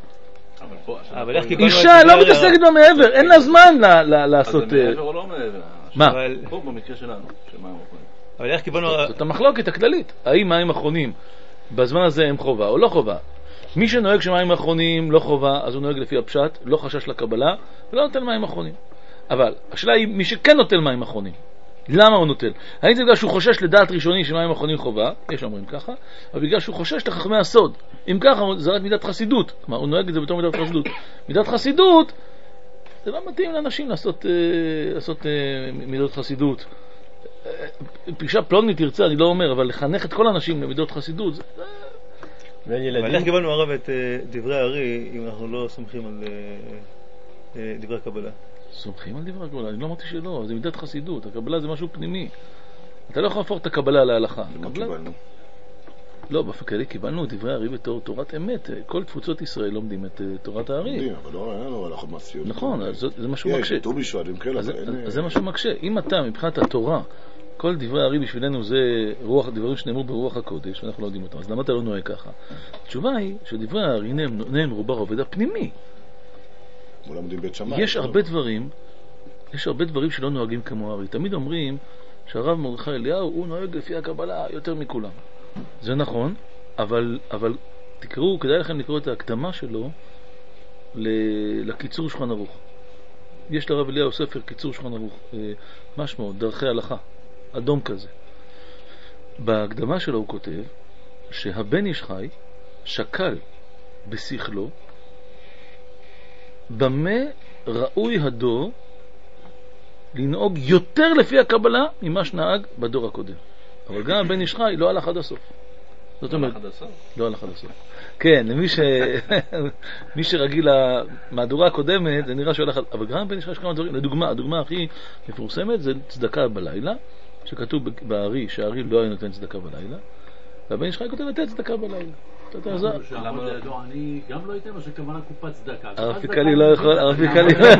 אישה לא מתעסקת במעבר, אין לה זמן לעשות... אז זה מעבר או לא מעבר? מה? פה במקרה שלנו, שמים אחרונים. אבל איך קיבלנו... זאת המחלוקת הכללית. האם מים אחרונים בזמן הזה הם חובה או לא חובה? מי שנוהג שמים אחרונים לא חובה, אז הוא נוהג לפי הפשט, לא חשש לקבלה, ולא נוטל מים אחרונים. אבל השאלה היא מי שכן נוטל מים אחרונים. למה הוא נוטל? האם זה בגלל שהוא חושש לדעת ראשוני שמים אחרונים חובה, יש אומרים ככה, אבל בגלל שהוא חושש לחכמי הסוד. אם ככה, זה רק מידת חסידות. כלומר, הוא נוהג את זה בתור מידת חסידות. מידת חסידות, זה לא מתאים לאנשים לעשות, לעשות מידות חסידות. פגישה פלונית תרצה, אני לא אומר, אבל לחנך את כל האנשים למידות חסידות, זה... אבל איך קיבלנו הרב את דברי הארי אם אנחנו לא סומכים על דברי הקבלה? סומכים על דברי הקבלה? אני לא אמרתי שלא, זה מידת חסידות, הקבלה זה משהו פנימי. אתה לא יכול להפוך את הקבלה להלכה. מה קיבלנו? לא, בפקדי קיבלנו את דברי הארי בתור תורת אמת. כל תפוצות ישראל לומדים את תורת הארי. לומדים, אבל לא אין לנו הלכות מעשיות. נכון, זה משהו מקשה. יש, ט"ו בשבט, כן, אז זה משהו מקשה. אם אתה, מבחינת התורה, כל דברי הארי בשבילנו זה רוח, דברים שנאמרו ברוח הקודש, ואנחנו לא יודעים אותם. אז למה אתה לא נוהג ככה? התשובה היא שדברי הארי נאמרו ברובד הפנימי. יש הרבה דברים, יש הרבה דברים שלא נוהגים כמו הארי. תמיד אומרים שהרב מרדכי אליהו הוא נוהג לפי הקבלה יותר מכולם. זה נכון, אבל, אבל תקראו, כדאי לכם לקרוא את ההקדמה שלו לקיצור שולחן ערוך. יש לרב אליהו ספר קיצור שולחן ערוך, משמעות, דרכי הלכה, אדום כזה. בהקדמה שלו הוא כותב שהבן איש חי שקל בשכלו במה ראוי הדור לנהוג יותר לפי הקבלה ממה שנהג בדור הקודם. אבל גם הבן איש חי לא הלך עד הסוף. זאת אומרת, לא הלך עד הסוף. כן, למי ש... מי שרגיל למהדורה הקודמת, זה נראה שהוא הלך עד... אבל גם הבן איש חי יש כמה דברים. לדוגמה, הדוגמה הכי מפורסמת זה צדקה בלילה, שכתוב בארי שהארי לא היה נותן צדקה בלילה, והבן איש חי כותב לתת צדקה בלילה. אני גם לא אתן מה שכוונה קופת צדקה. הרב פיקלי לא יכול, הרב פיקלי לא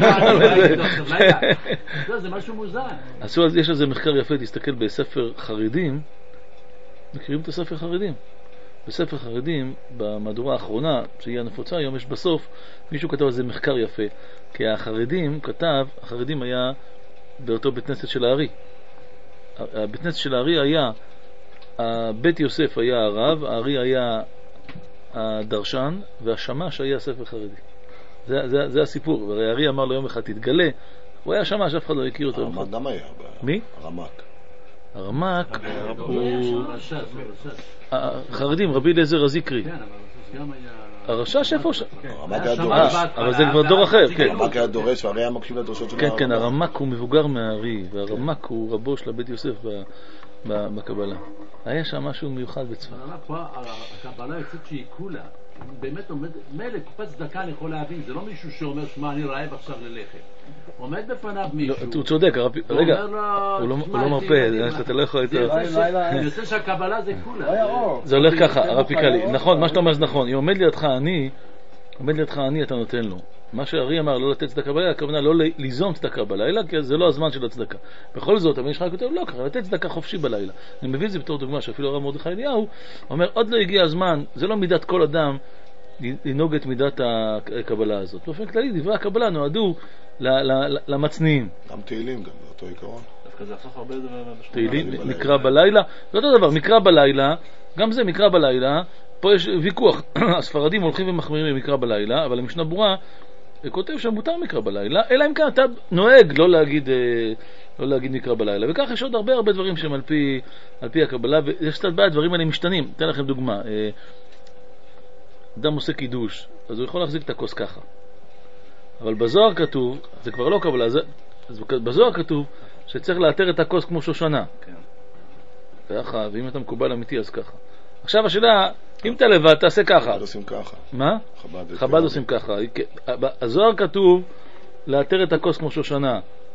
יכול. זה משהו מוזר. יש על זה מחקר יפה, תסתכל בספר חרדים, מכירים את הספר חרדים? בספר חרדים, במהדורה האחרונה, שהיא הנפוצה היום, יש בסוף, מישהו כתב על זה מחקר יפה, כי החרדים כתב, החרדים היה באותו בית כנסת של הארי. הבית כנסת של הארי היה, בית יוסף היה הרב, הארי היה הדרשן, והשמש היה ספר חרדי. זה, זה, זה הסיפור. והרי הארי אמר לו יום אחד, תתגלה, הוא היה שמש, אף אחד לא הכיר אותו. הרמק גם היה. מי? הרמק. הרמק הוא... החרדים, רבי אליעזר הזיקרי. הרשש איפה שם? הרמק היה דורש. אבל זה כבר דור אחר, כן. הרמק היה דורש, והרי היה מקשיב לדורשות של הרמק. כן, כן, הרמק הוא מבוגר מהארי, והרמק הוא רבו של בית יוסף בקבלה. היה שם משהו מיוחד בצפת. הקבלה יוצאת שהיא כולה. באמת עומד, מלא, קופת צדקה אני יכול להבין, זה לא מישהו שאומר, שמה, אני רעב עכשיו ללחם. עומד בפניו מישהו. הוא צודק, רגע, הוא לא מרפא, אתה לא יכול יותר. אני רוצה שהקבלה זה כולה. זה הולך ככה, הרב פיקלי. נכון, מה שאתה אומר זה נכון. אם עומד לידך אני, עומד לידך אני, אתה נותן לו. מה שהארי אמר, לא לתת צדקה בלילה, הכוונה לא ליזום צדקה בלילה, כי זה לא הזמן של הצדקה. בכל זאת, הבן איש חי כותב, לא ככה, לתת צדקה חופשי בלילה. אני מביא את זה בתור דוגמה, שאפילו הרב מרדכי אליהו אומר, עוד לא הגיע הזמן, זה לא מידת כל אדם לנהוג את מידת הקבלה הזאת. באופן כללי, דברי הקבלה נועדו למצניעים. גם תהילים, גם באותו עיקרון. דווקא זה יחסוך הרבה דבר. תהילים, מקרא בלילה, זה אותו דבר, מקרא בלילה, גם זה מקרא בלילה, פה יש ויכוח, הספרדים הולכים ומחמירים במקרא בלילה, אבל המשנה ברורה כותב שמותר מקרא בלילה, אלא אם כן אתה נוהג לא להגיד, לא להגיד מקרא בלילה. וכך יש עוד הרבה הרבה דברים שהם על פי, על פי הקבלה, ויש קצת בעיה, הדברים האלה משתנים. אתן לכם דוגמה. אדם עושה קידוש, אז הוא יכול להחזיק את הכוס ככה. אבל בזוהר כתוב, זה כבר לא קבלה, זה, אז בזוהר כתוב שצריך לאתר את הכוס כמו שושנה. כן. ככה, ואם אתה מקובל אמיתי אז ככה. עכשיו השאלה, אם אתה לבד, תעשה ככה. חב"ד עושים ככה. מה? חב"ד עושים ככה. הזוהר כתוב לאתר את הכוס כמו שושנה.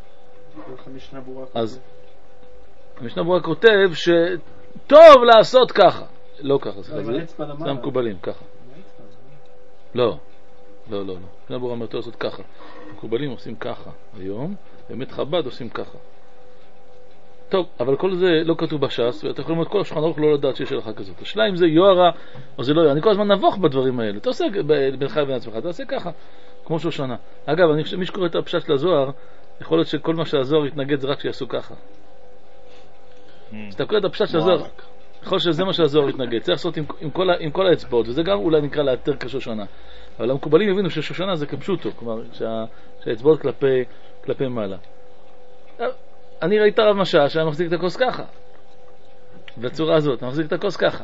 אז המשנה ברורה כותב שטוב לעשות ככה. לא ככה, זה המקובלים, ככה. לא. לא, לא, לא. לפני הבור המטור לעשות ככה. מקובלים עושים ככה היום, באמת חב"ד עושים ככה. טוב, אבל כל זה לא כתוב בש"ס, ואתה יכול ללמוד כל השולחן ערוך לא לדעת שיש הלכה כזאת. השאלה אם זה יוהרה או זה לא יוהרה. אני כל הזמן נבוך בדברים האלה. אתה עושה בינך ובין עצמך, אתה עושה ככה, כמו שושנה. אגב, אני חושב, מי שקורא את הפשט של הזוהר, יכול להיות שכל מה שהזוהר יתנגד זה רק שיעשו ככה. כשאתה קורא את הפשט של הזוהר, יכול להיות שזה מה שהזוהר יתנגד. צריך לעשות עם, עם, כל, עם כל האצבעות, וזה גם אולי נקרא לאתר כשושנה. אבל המקובלים הבינו ששושנה זה כפשוטו, כלומר, שה, שהאצבעות כלפי, כלפי מעלה. אני ראיתי הרב משאש שאני מחזיק את הכוס ככה, בצורה הזאת, אני מחזיק את הכוס ככה,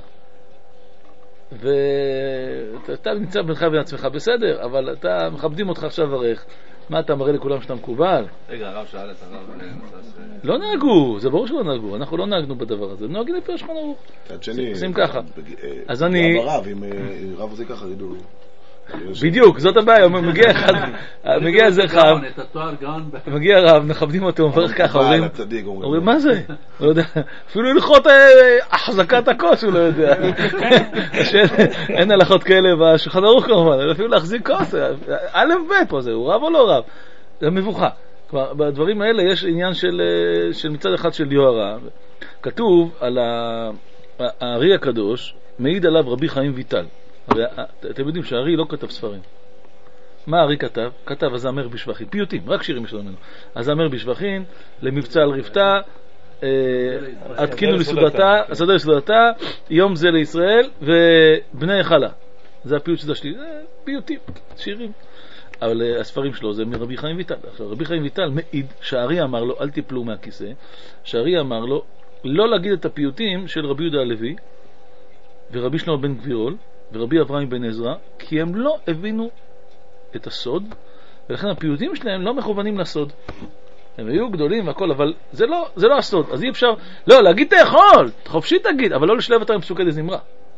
ואתה נמצא בינך ובין עצמך בסדר, אבל אתה מכבדים אותך עכשיו ברך, מה אתה מראה לכולם שאתה מקובל? רגע, הרב שאל את הרב לא נהגו, זה ברור שלא נהגו, אנחנו לא נהגנו בדבר הזה, נוהגים לפי השולחן ערוך, עושים ככה. אז אני הרב, אם רב עושה ככה ידעו בדיוק, זאת הבעיה, מגיע אחד, מגיע איזה אחד, מגיע רב, מכבדים אותו, מברך ככה, אומרים, מה זה? אפילו הלכות החזקת הכוס הוא לא יודע. אין הלכות כאלה בשולחן ערוך כמובן, אפילו להחזיק כוס, א' ב' פה זה, הוא רב או לא רב? זה מבוכה. כלומר, בדברים האלה יש עניין של מצד אחד של יוהרה. כתוב על הארי הקדוש, מעיד עליו רבי חיים ויטל. הרי אתם יודעים שהארי לא כתב ספרים. מה הארי כתב? כתב הזמר בשבחין, פיוטים, רק שירים יש לנו. הזמר בשבחין, למבצע על רפתה, התקינו לסעודתה, הסעודה לסעודתה, יום זה לישראל, ובני החלה. זה הפיוט שזה שלי, זה פיוטים, שירים. אבל הספרים שלו זה מרבי חיים ויטל. עכשיו, רבי חיים ויטל מעיד שהארי אמר לו, אל תיפלו מהכיסא, שהארי אמר לו, לא להגיד את הפיוטים של רבי יהודה הלוי, ורבי שלמה בן גבירול, ורבי אברהם בן עזרא, כי הם לא הבינו את הסוד, ולכן הפיוטים שלהם לא מכוונים לסוד. הם היו גדולים והכל, אבל זה לא, זה לא הסוד. אז אי אפשר, לא, להגיד אתה יכול, חופשי תגיד, אבל לא לשלב אותם עם פסוקי דזמרה.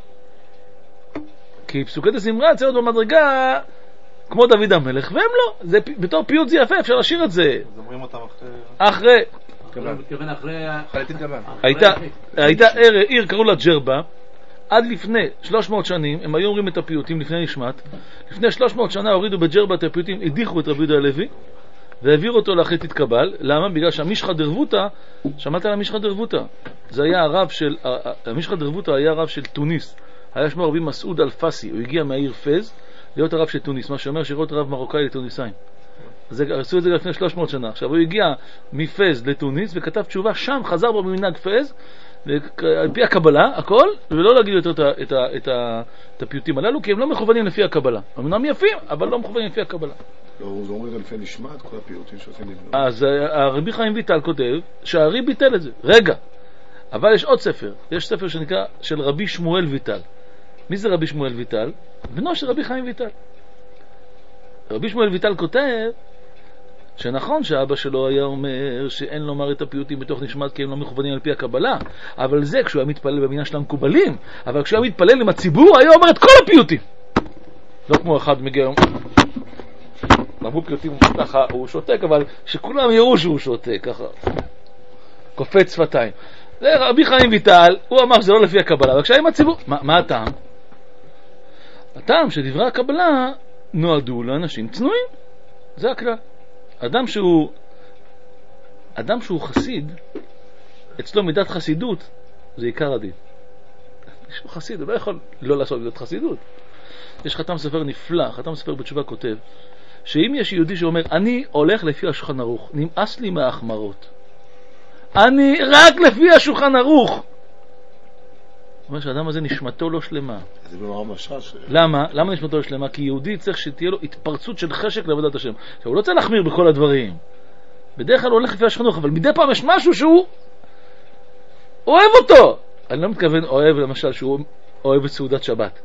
כי פסוקי דזמרה צריך להיות במדרגה כמו דוד המלך, והם לא. זה, בתור פיוט זה יפה, אפשר לשיר את זה. אז אומרים אותם אחרי... אחרי. מתכוון אחרי... חלטין קבן. הייתה, הייתה עיר, קראו לה ג'רבה, עד לפני שלוש מאות שנים, הם היו אומרים את הפיוטים לפני נשמת, לפני שלוש מאות שנה הורידו בג'רבה את הפיוטים, הדיחו את רבי יהודה הלוי, והעבירו אותו לאחרי תתקבל. למה? בגלל שהמישחא דרבותא, שמעת על המישחא דרבותא? זה היה הרב של, המישחא דרבותא היה הרב של טוניס, היה שמו רבי מסעוד אלפסי, הוא הגיע מהעיר פז, להיות הרב של טוניס, מה שאומר שירות רב מרוקאי לטוניסאים. זה, עשו את זה לפני שלוש מאות שנה. עכשיו הוא הגיע מפז לטוניס וכתב תשובה, שם חזר בו במנהג פז, על פי הקבלה, הכל, ולא להגיד יותר את, את, את, את הפיוטים הללו, כי הם לא מכוונים לפי הקבלה. הם אמנם יפים, אבל לא מכוונים לפי הקבלה. לא, זה אומר לפי נשמעת כל הפיוטים שעושים לבנות. אז הרבי חיים ויטל כותב שהארי ביטל את זה. רגע, אבל יש עוד ספר. יש ספר שנקרא של רבי שמואל ויטל. מי זה רבי שמואל ויטל? בנו של רבי חיים ויטל. רבי שמואל ויטל כותב שנכון שאבא שלו היה אומר שאין לומר את הפיוטים בתוך נשמת כי הם לא מכוונים על פי הקבלה, אבל זה כשהוא היה מתפלל במדינה של המקובלים, אבל כשהוא היה מתפלל עם הציבור היה אומר את כל הפיוטים, לא כמו אחד מגיע אמרו פיוטים ככה הוא שותק, אבל שכולם יראו שהוא שותק ככה קופץ שפתיים. זה רבי חיים ויטל, הוא אמר שזה לא לפי הקבלה, אבל כשהיה עם הציבור, מה, מה הטעם? הטעם שדברי הקבלה נועדו לאנשים צנועים, זה הכלל. אדם שהוא אדם שהוא חסיד, אצלו מידת חסידות זה עיקר הדין. שהוא חסיד, הוא לא יכול לא לעשות מידת חסידות. יש חתם ספר נפלא, חתם ספר בתשובה כותב שאם יש יהודי שאומר אני הולך לפי השולחן ערוך, נמאס לי מההחמרות, אני רק לפי השולחן ערוך, הוא אומר שהאדם הזה נשמתו לא שלמה. זה במראה משש. למה? למה נשמתו לא שלמה? כי יהודי צריך שתהיה לו התפרצות של חשק לעבודת השם. הוא לא צריך להחמיר בכל הדברים. בדרך כלל הוא הולך לפי השולחן ערוך, אבל מדי פעם יש משהו שהוא אוהב אותו. אני לא מתכוון אוהב למשל שהוא אוהב את סעודת שבת.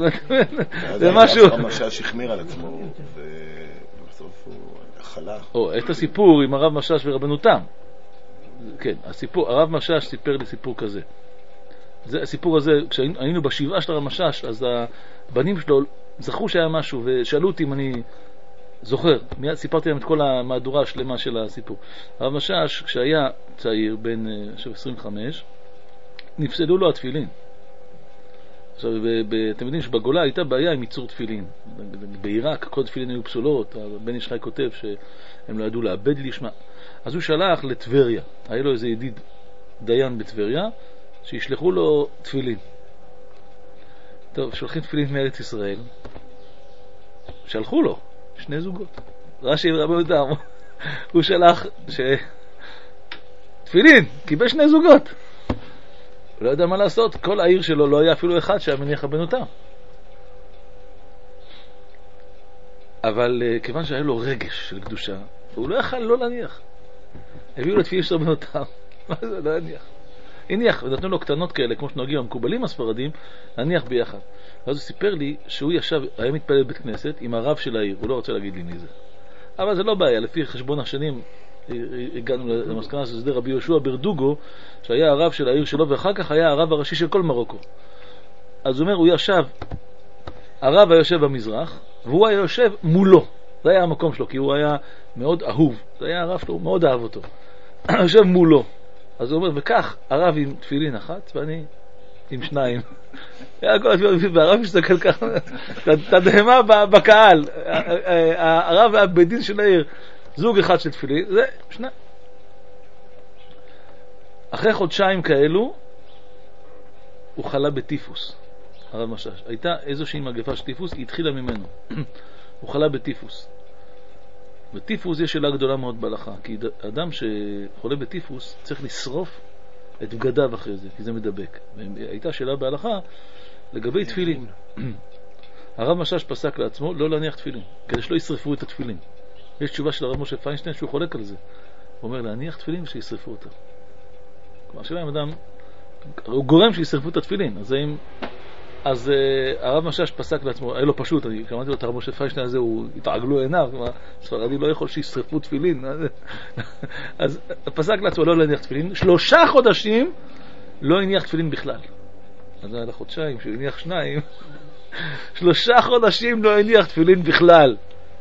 זה משהו... המשש החמיר על עצמו, ובסוף הוא חלה. או, את הסיפור עם הרב משש ורבנותם. כן, הסיפור, הרב משש סיפר לי סיפור כזה. זה, הסיפור הזה, כשהיינו בשבעה של הרב משש, אז הבנים שלו זכרו שהיה משהו, ושאלו אותי אם אני זוכר. מיד סיפרתי להם את כל המהדורה השלמה של הסיפור. הרב משש, כשהיה צעיר, בן עשרים וחמש, נפסלו לו התפילין. עכשיו, אתם יודעים שבגולה הייתה בעיה עם ייצור תפילין. בעיראק כל תפילין היו פסולות, הבן איש חי כותב שהם לא ידעו לאבד לשמה. אז הוא שלח לטבריה, היה לו איזה ידיד דיין בטבריה, שישלחו לו תפילין. טוב, שולחים תפילין מארץ ישראל, שלחו לו שני זוגות. רש"י רבי אותם, הוא שלח ש... תפילין, קיבל שני זוגות. הוא לא יודע מה לעשות, כל העיר שלו לא היה אפילו אחד שהיה מניח הבנותם. אבל uh, כיוון שהיה לו רגש של קדושה, הוא לא יכל לא להניח. הביאו לו תפילין של הבנותם. מה זה? לא להניח. הניח, ונתנו לו קטנות כאלה, כמו שנוהגים המקובלים הספרדים, להניח ביחד. ואז הוא סיפר לי שהוא ישב, היה מתפלל בבית כנסת עם הרב של העיר, הוא לא רוצה להגיד לי מי זה. אבל זה לא בעיה, לפי חשבון השנים הגענו למסקנה שזה רבי יהושע ברדוגו, שהיה הרב של העיר שלו, ואחר כך היה הרב הראשי של כל מרוקו. אז הוא אומר, הוא ישב, הרב היה יושב במזרח, והוא היה יושב מולו. זה היה המקום שלו, כי הוא היה מאוד אהוב. זה היה הרב שלו, הוא מאוד אהב אותו. הוא יושב מולו. אז הוא אומר, וכך, הרב עם תפילין אחת, ואני עם שניים. והרב מסתכל ככה, תדהמה בקהל. הרב היה בדין של העיר, זוג אחד של תפילין, זה שניים. אחרי חודשיים כאלו, הוא חלה בטיפוס, הרב משש. הייתה איזושהי מגפה של טיפוס, היא התחילה ממנו. הוא חלה בטיפוס. בטיפוס יש שאלה גדולה מאוד בהלכה, כי אדם שחולה בטיפוס צריך לשרוף את בגדיו אחרי זה, כי זה מדבק. והייתה שאלה בהלכה לגבי תפילין. הרב משש פסק לעצמו לא להניח תפילין, כדי שלא ישרפו את התפילין. יש תשובה של הרב משה פיינשטיין שהוא חולק על זה. הוא אומר להניח תפילין ושישרפו אותה. כלומר, שאלה אם אדם, הוא גורם שישרפו את התפילין, אז אם... אז uh, הרב משש פסק לעצמו, היה לו פשוט, אני שמעתי לו את הרב משה פיינשטיין הזה, הוא התעגלו עיניו, ספרדי לא יכול שישרפו תפילין. אז פסק לעצמו לא להניח תפילין, שלושה חודשים לא הניח תפילין בכלל. אז על החודשיים שהוא הניח שניים, שלושה חודשים לא הניח תפילין בכלל.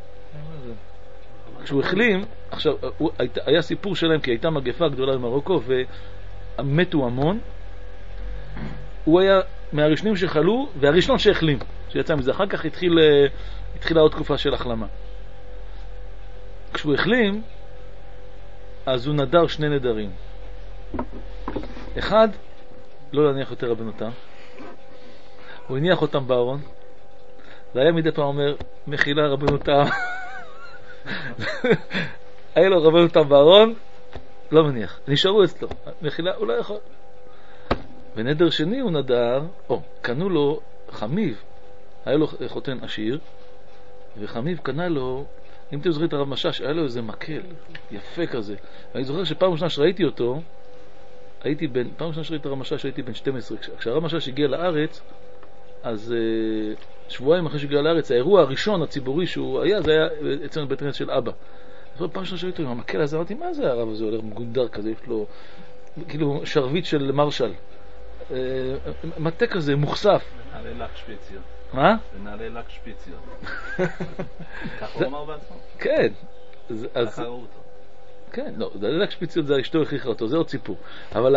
כשהוא החלים, עכשיו, הוא, היית, היה סיפור שלהם, כי הייתה מגפה גדולה במרוקו, ומתו המון. הוא היה מהראשונים שחלו, והראשון שהחלים, שיצא מזה. אחר כך התחיל, התחילה עוד תקופה של החלמה. כשהוא החלים, אז הוא נדר שני נדרים. אחד, לא להניח יותר רבנותם. הוא הניח אותם בארון, והיה מדי פעם אומר, מחילה רבנותם. היה לו רבנותם בארון, לא מניח. נשארו אצלו. מחילה, הוא לא יכול. ונדר שני הוא נדר, או, קנו לו חמיב, היה לו חותן עשיר, וחמיב קנה לו, אם אתם זוכרים את הרב משש, היה לו איזה מקל, יפה כזה. ואני זוכר שפעם ראשונה שראיתי אותו, הייתי בן, פעם ראשונה שראיתי את הרב משש, הייתי בן שתים עשרה. כשהרב משש הגיע לארץ, אז שבועיים אחרי שהגיע לארץ, האירוע הראשון הציבורי שהוא היה, זה היה אצלנו בית כנסת של אבא. פעם ראשונה שראיתי אותו עם המקל הזה, אמרתי, מה זה הרב הזה? הולך מגונדר כזה, יש לו כאילו שרביט של מרשל. מטה כזה, מוחשף. נעלי לק שפיציות. מה? נעלי לק שפיציות. ככה הוא אמר בעצמו? כן. ככה ראו אותו. כן, לא, נעלי לק שפיציות זה אשתו הכריחה אותו, זה עוד סיפור. אבל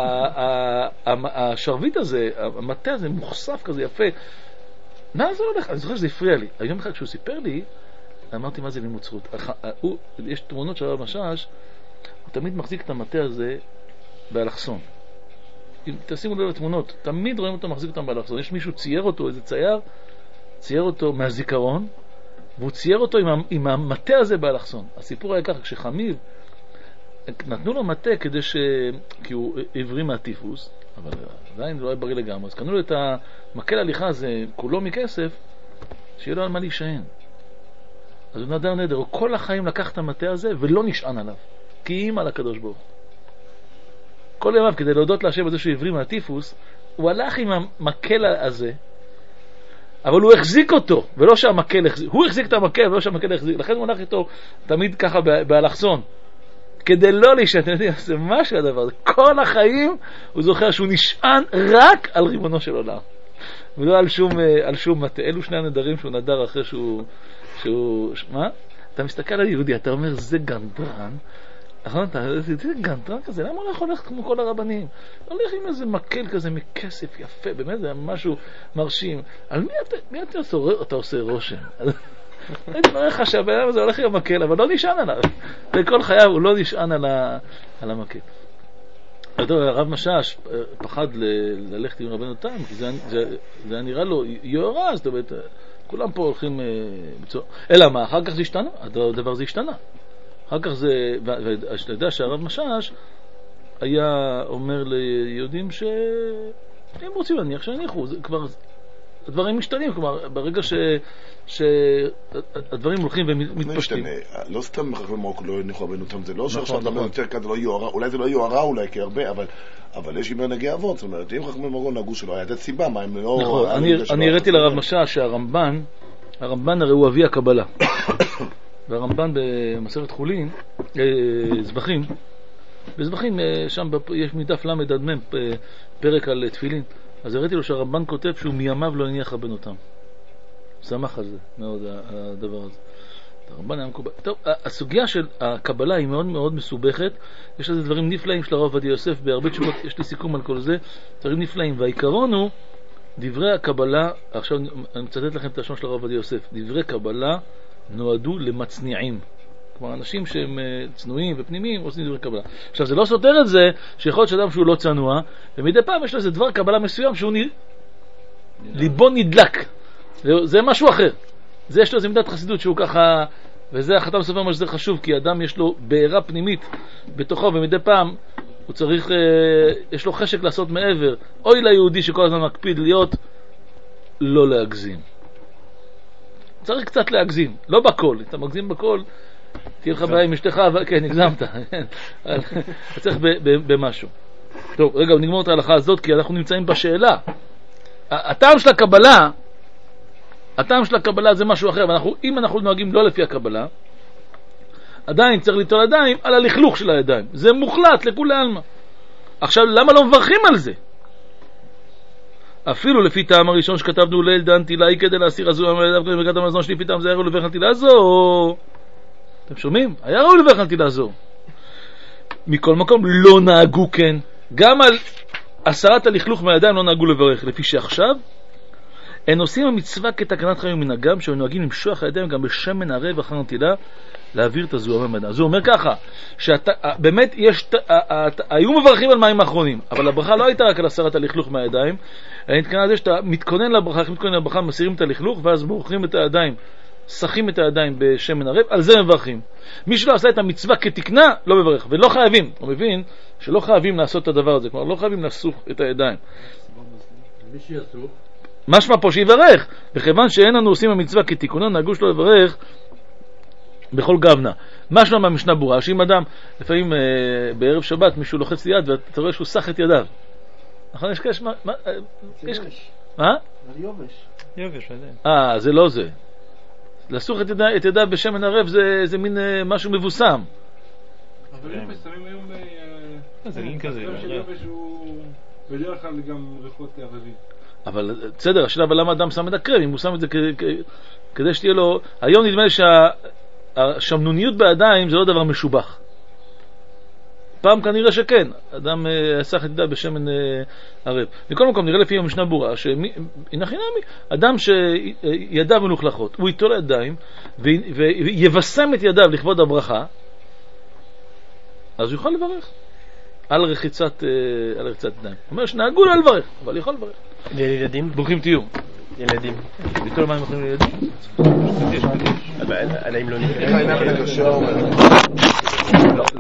השרביט הזה, המטה הזה, מוחשף כזה, יפה. מה זה הולך? אני זוכר שזה הפריע לי. היום אחד כשהוא סיפר לי, אמרתי מה זה לימוד זכות. יש תמונות של הרב משש, הוא תמיד מחזיק את המטה הזה באלכסון. אם תשימו לב לתמונות, תמיד רואים אותו מחזיק אותם באלכסון. יש מישהו צייר אותו, איזה צייר, צייר אותו מהזיכרון, והוא צייר אותו עם, עם המטה הזה באלכסון. הסיפור היה ככה, כשחמיב, נתנו לו מטה כדי ש... כי הוא עברי מהטיפוס, אבל עדיין לא היה בריא לגמרי, אז קנו לו את המקל הליכה הזה, כולו מכסף, שיהיה לו על מה להישען. אז הוא נדר נדר, הוא כל החיים לקח את המטה הזה ולא נשען עליו, כי אימא לקדוש ברוך. כל ימיו, כדי להודות להשם בזה שהוא עברי מהטיפוס, הוא הלך עם המקל הזה, אבל הוא החזיק אותו, ולא שהמקל החזיק, הוא החזיק את המקל ולא שהמקל החזיק, לכן הוא הלך איתו תמיד ככה באלכסון, כדי לא להישען. אתם יודעים, זה משהו הדבר הזה, כל החיים הוא זוכר שהוא נשען רק על ריבונו של עולם, ולא על שום, על שום מטה. אלו שני הנדרים שהוא נדר אחרי שהוא, שהוא, מה? אתה מסתכל על יהודי, אתה אומר, זה גנדרן, נכון, אתה, זה גנטרן כזה, למה הוא הולך כמו כל הרבנים? הולך עם איזה מקל כזה מכסף יפה, באמת זה משהו מרשים. על מי אתה, מי אתה עושה, אתה עושה רושם? הייתי אומר לך שהבן הזה הולך עם המקל, אבל לא נשען עליו. בכל חייו הוא לא נשען על, ה, על המקל. הרב משאש פחד ל- ללכת עם רבנו תם, כי זה, זה, זה היה נראה לו יוערה, זאת אומרת, כולם פה הולכים בצורה. אלא מה, אחר כך זה השתנה, הדבר זה השתנה. אחר כך זה, ואתה יודע שהרב משאש היה אומר ליהודים שהם רוצים להניח שהניחו, זה כבר, הדברים משתנים, כלומר, ברגע ש... שהדברים הולכים ומתפשטים. לא סתם מרוקו לא הניחו רבנו תם, זה לא שעכשיו דבר יותר כאן, זה לא יוערה, אולי זה לא יוערה אולי כהרבה, אבל יש עם מנהגי אבות, זאת אומרת, אם חכמי מרוקו נהגו שלו, היה לתת סיבה, מה הם לא... נכון, אני הראיתי לרב משאש שהרמב"ן, הרמב"ן הרי הוא אבי הקבלה. והרמב"ן במסכת חולין, זבחים, בזבחים שם יש מדף למד עד מם פרק על תפילין, אז הראיתי לו שהרמב"ן כותב שהוא מימיו לא הניח רבנו תם. שמח על זה מאוד הדבר הזה. הרמב"ן היה מקובל. טוב, הסוגיה של הקבלה היא מאוד מאוד מסובכת, יש לזה דברים נפלאים של הרב עובדיה יוסף, בהרבה תשובות יש לי סיכום על כל זה, דברים נפלאים, והעיקרון הוא דברי הקבלה, עכשיו אני מצטט לכם את השם של הרב עובדיה יוסף, דברי קבלה נועדו למצניעים, כלומר אנשים שהם צנועים ופנימיים עושים דברי קבלה. עכשיו זה לא סותר את זה שיכול להיות שאדם שהוא לא צנוע, ומדי פעם יש לו איזה דבר קבלה מסוים שהוא נ... ליבו נדלק, זה משהו אחר, זה יש לו איזה מידת חסידות שהוא ככה, וזה החתם סופר מה שזה חשוב, כי אדם יש לו בעירה פנימית בתוכו, ומדי פעם הוא צריך, יש לו חשק לעשות מעבר. אוי ליהודי שכל הזמן מקפיד להיות לא להגזים, צריך קצת להגזים, לא בכל, אתה מגזים בכל תהיה לך בעיה עם אשתך, כן, הגזמת, צריך במשהו. טוב, רגע, נגמור את ההלכה הזאת, כי אנחנו נמצאים בשאלה. הטעם של הקבלה, הטעם של הקבלה זה משהו אחר, ואם אנחנו נוהגים לא לפי הקבלה, עדיין צריך ליטול ידיים על הלכלוך של הידיים. זה מוחלט לכולי עלמא. עכשיו, למה לא מברכים על זה? אפילו לפי טעם הראשון שכתבנו ליל דן תילה, כדי להסיר הזו המלדב כדי בגד המזון שלי, פתאום זה היה ראוי לברך על תילה זו. אתם שומעים? היה ראוי לברך על תילה זו. מכל מקום לא נהגו כן. גם על הסרת הלכלוך מהידיים לא נהגו לברך. לפי שעכשיו, הם עושים המצווה כתקנת חיים ומנהגם, שהם נוהגים למשוח הידיים גם בשמן ערב אחר נטילה, להעביר את הזוהמה מהידיים. אז הוא אומר ככה, שבאמת יש, היו מברכים על מים האחרונים, אבל הברכה לא הייתה רק על הסרת הלכלוך מהידיים, אני מתכוון על זה שאתה מתכונן לברכה, מתכונן לברכה, מסירים את הלכלוך, ואז מורחים את הידיים, שחים את הידיים בשמן ערב, על זה מברכים. מי שלא עשה את המצווה כתקנה, לא מברך, ולא חייבים. הוא מבין שלא חייבים לעשות את הדבר הזה, כלומר לא חייבים לסוך את הידיים. מי שיסוך? משמע פה שיברך, וכיוון שאין לנו עושים המצווה כתיקונה, נהגו שלא לברך בכל גבנה. משמע מהמשנה ברורה, שאם אדם, לפעמים אה, בערב שבת מישהו לוחץ יד ואתה רואה שהוא סח את ידיו. נכון, יש כש... מה? מה? יש... מה? זה יובש. יובש, עדיין. אה, זה לא זה. לסוך את ידיו, את ידיו בשמן ערב זה, זה מין אה, משהו מבוסם. אבל אם מסתמים היום ב... זה מין כזה. גם של יובש הוא בדרך כלל גם ריחות ערבים. אבל בסדר, השאלה, אבל למה אדם שם את הקרם? אם הוא שם את זה כדי שתהיה לו... היום נדמה לי שהשמנוניות בידיים זה לא דבר משובח. פעם כנראה שכן, אדם סח את ידיו בשמן ערב. מכל מקום נראה לפי המשנה ברורה, שהנחינמי, אדם שידיו מלוכלכות, הוא ייטול ידיים ויבשם את ידיו לכבוד הברכה, אז הוא יכול לברך על רחיצת, על רחיצת ידיים. הוא אומר שנהגו לא לברך, אבל יכול לברך. לילדים? ברוכים תהיו. ילדים. ליטול מים יכולים לילדים? עדיין לא נקרא. איך העיניים לקשר?